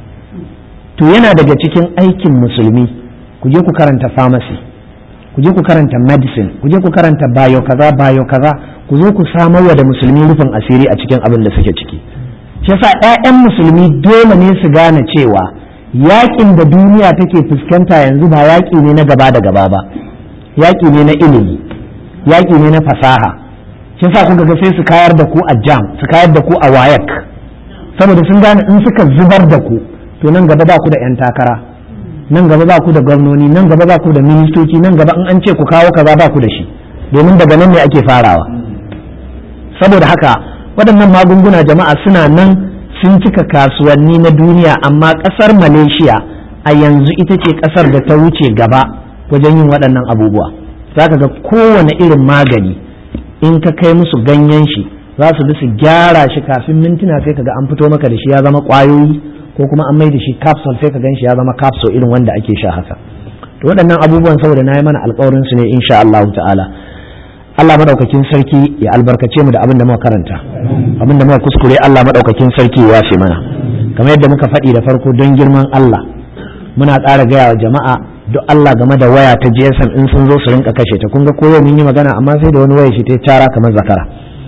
To yana daga cikin aikin musulmi, ku je ku karanta pharmacy, ku je ku karanta medicine, ku je ku karanta bayo kaza bayo kaza, ku zo ku samar wa da musulmi rufin asiri a cikin abin da suke ciki. Shi yasa ƴaƴan musulmi dole ne su gane cewa yaƙin da duniya take fuskanta yanzu ba yaƙi ne na gaba da gaba ba, yaƙi ne na ilimi, yaƙi ne na fasaha. Shi yasa kuka ga sai su kayar da ku a jam, su kayar da ku a wayak, saboda sun gane in suka zubar da ku to nan gaba ba ku da 'yan takara, nan gaba ba ku da gwamnoni, nan gaba ba ku da ministoci, nan gaba in an ce ku kawo kaza ba ku da shi, domin daga nan ne ake farawa. Saboda haka waɗannan magunguna jama'a suna nan sun cika kasuwanni na duniya, amma ƙasar Malaysia a yanzu ita ce ƙasar da ta wuce gaba wajen yin waɗannan abubuwa. Za ka ga kowane irin magani in ka kai musu ganyen shi za su bi su gyara shi kafin mintuna sai ka ga an fito maka da shi ya zama ƙwayoyi, ko kuma an mai da shi capsule sai ka gan shi ya zama capsule irin wanda ake sha haka. To waɗannan abubuwan saboda na yi mana alƙawarin su ne insha Allah ta'ala. Allah madaukakin sarki ya albarkace mu da abin da muka karanta, abin da muka kuskure Allah madaukakin sarki ya yafe mana. Kamar yadda muka faɗi da farko, don girman Allah muna ƙara gaya wa jama'a duk Allah game da waya ta G S M in sun zo su rinka kashe ta. Kun ga koyo mun yi magana amma sai da wani waya shi ta cara kamar zakara.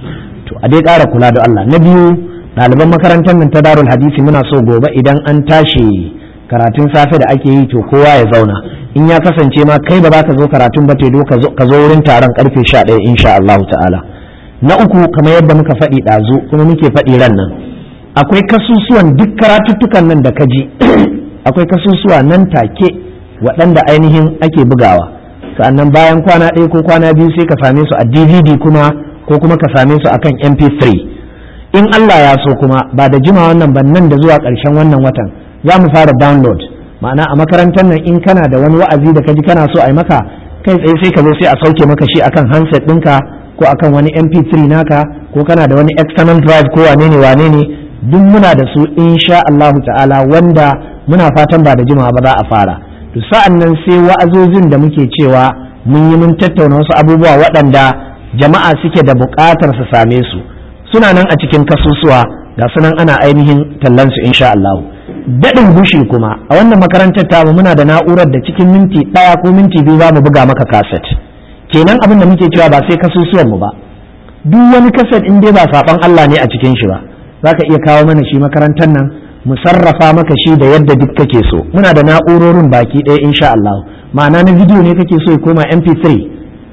to a dai ƙara kula da Allah. Na biyu, ɗaliban makarantar nan ta Darul Hadisi muna so gobe idan an tashi karatun safe da ake yi to kowa ya zauna, in ya kasance ma kai ba za ka zo karatun ba tedo ka zo wurin taron karfe sha ɗaya insha Allah ta'ala. Na uku, kamar yadda muka faɗi ɗazu kuma muke faɗi ran nan, akwai kasusuwan duk karatuttukan nan da ka ji akwai kasusuwa nan take waɗanda ainihin ake bugawa, sa'annan bayan kwana ɗaya ko kwana biyu sai ka same su a D V D kuma ko kuma ka same su akan M P three. In Allah ya so kuma ba da jima wannan ban nan da zuwa ƙarshen wannan watan za mu fara download, ma'ana a makarantar nan in kana da wani wa'azi da ka ji kana so a yi maka kai tsaye sai ka zo sai a sauke maka shi akan handset ɗinka ko akan wani M P three naka, ko kana da wani external drive ko wane ne wane ne, duk muna da su insha Allah ta'ala, wanda muna fatan ba da jimawa ba za a fara. To sa'an nan sai wa'azozin da muke cewa mun yi mun tattauna wasu abubuwa waɗanda jama'a suke da buƙatar su same su, suna nan a cikin kasusuwa ga sunan ana ainihin tallan su insha Allah. Daɗin gushi kuma a wannan makarantar tamu muna da na'urar da cikin minti ɗaya ko minti biyu za mu buga maka kaset. Kenan abin da muke cewa ba sai kasusuwan mu ba, duk wani kaset in dai ba saban Allah ne a cikin shi ba, za ka iya kawo mana shi makarantar nan mu sarrafa maka shi da yadda duk kake so. Muna da na'urorin baki ɗaya insha Allah. Ma'ana na bidiyo ne kake so ya koma M P three,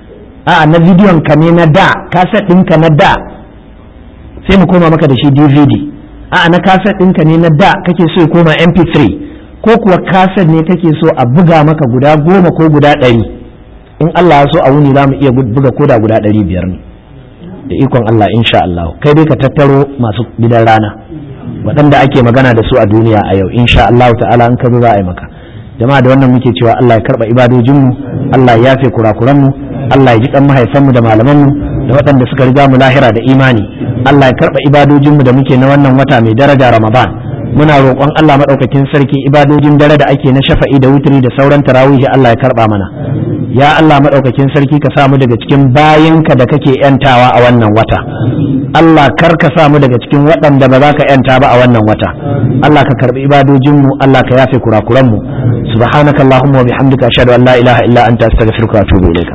a'a na bidiyon ka ne na da, kaset ɗinka na da sai mu koma maka da shi D V D, a'a na kaset ɗinka ne na da kake so ya koma M P three, ko kuwa kaset ne kake so a buga maka guda goma ko guda ɗari, in Allah ya so a wuni za mu iya buga koda guda ɗari biyar ne da ikon Allah insha Allah. Kai dai ka tattaro masu gidan rana waɗanda ake magana da su a duniya a yau insha Allah ta'ala, in ka zo za a yi maka. Jama'a da wannan muke cewa Allah ya karɓa ibadojinmu, Allah ya yafe kurakuranmu, Allah ya ji kan mahaifanmu da malamanmu da waɗanda suka riga mu lahira da imani. Allah ya karɓa ibadojinmu da muke na wannan wata mai daraja Ramadan. Muna roƙon Allah maɗaukakin sarki ibadojin dare da ake na shafa'i da wutri da sauran tarawih Allah ya karɓa mana. Ya Allah maɗaukakin sarki ka samu daga cikin bayinka da kake yantawa a wannan wata. Allah kar ka samu daga cikin waɗanda ba za ka yanta ba a wannan wata. Allah ka karɓi ibadojinmu, Allah ka yafe kurakuranmu. Subhanakallahumma wa bihamdika ashhadu an la ilaha illa anta astaghfiruka wa atubu ilaik.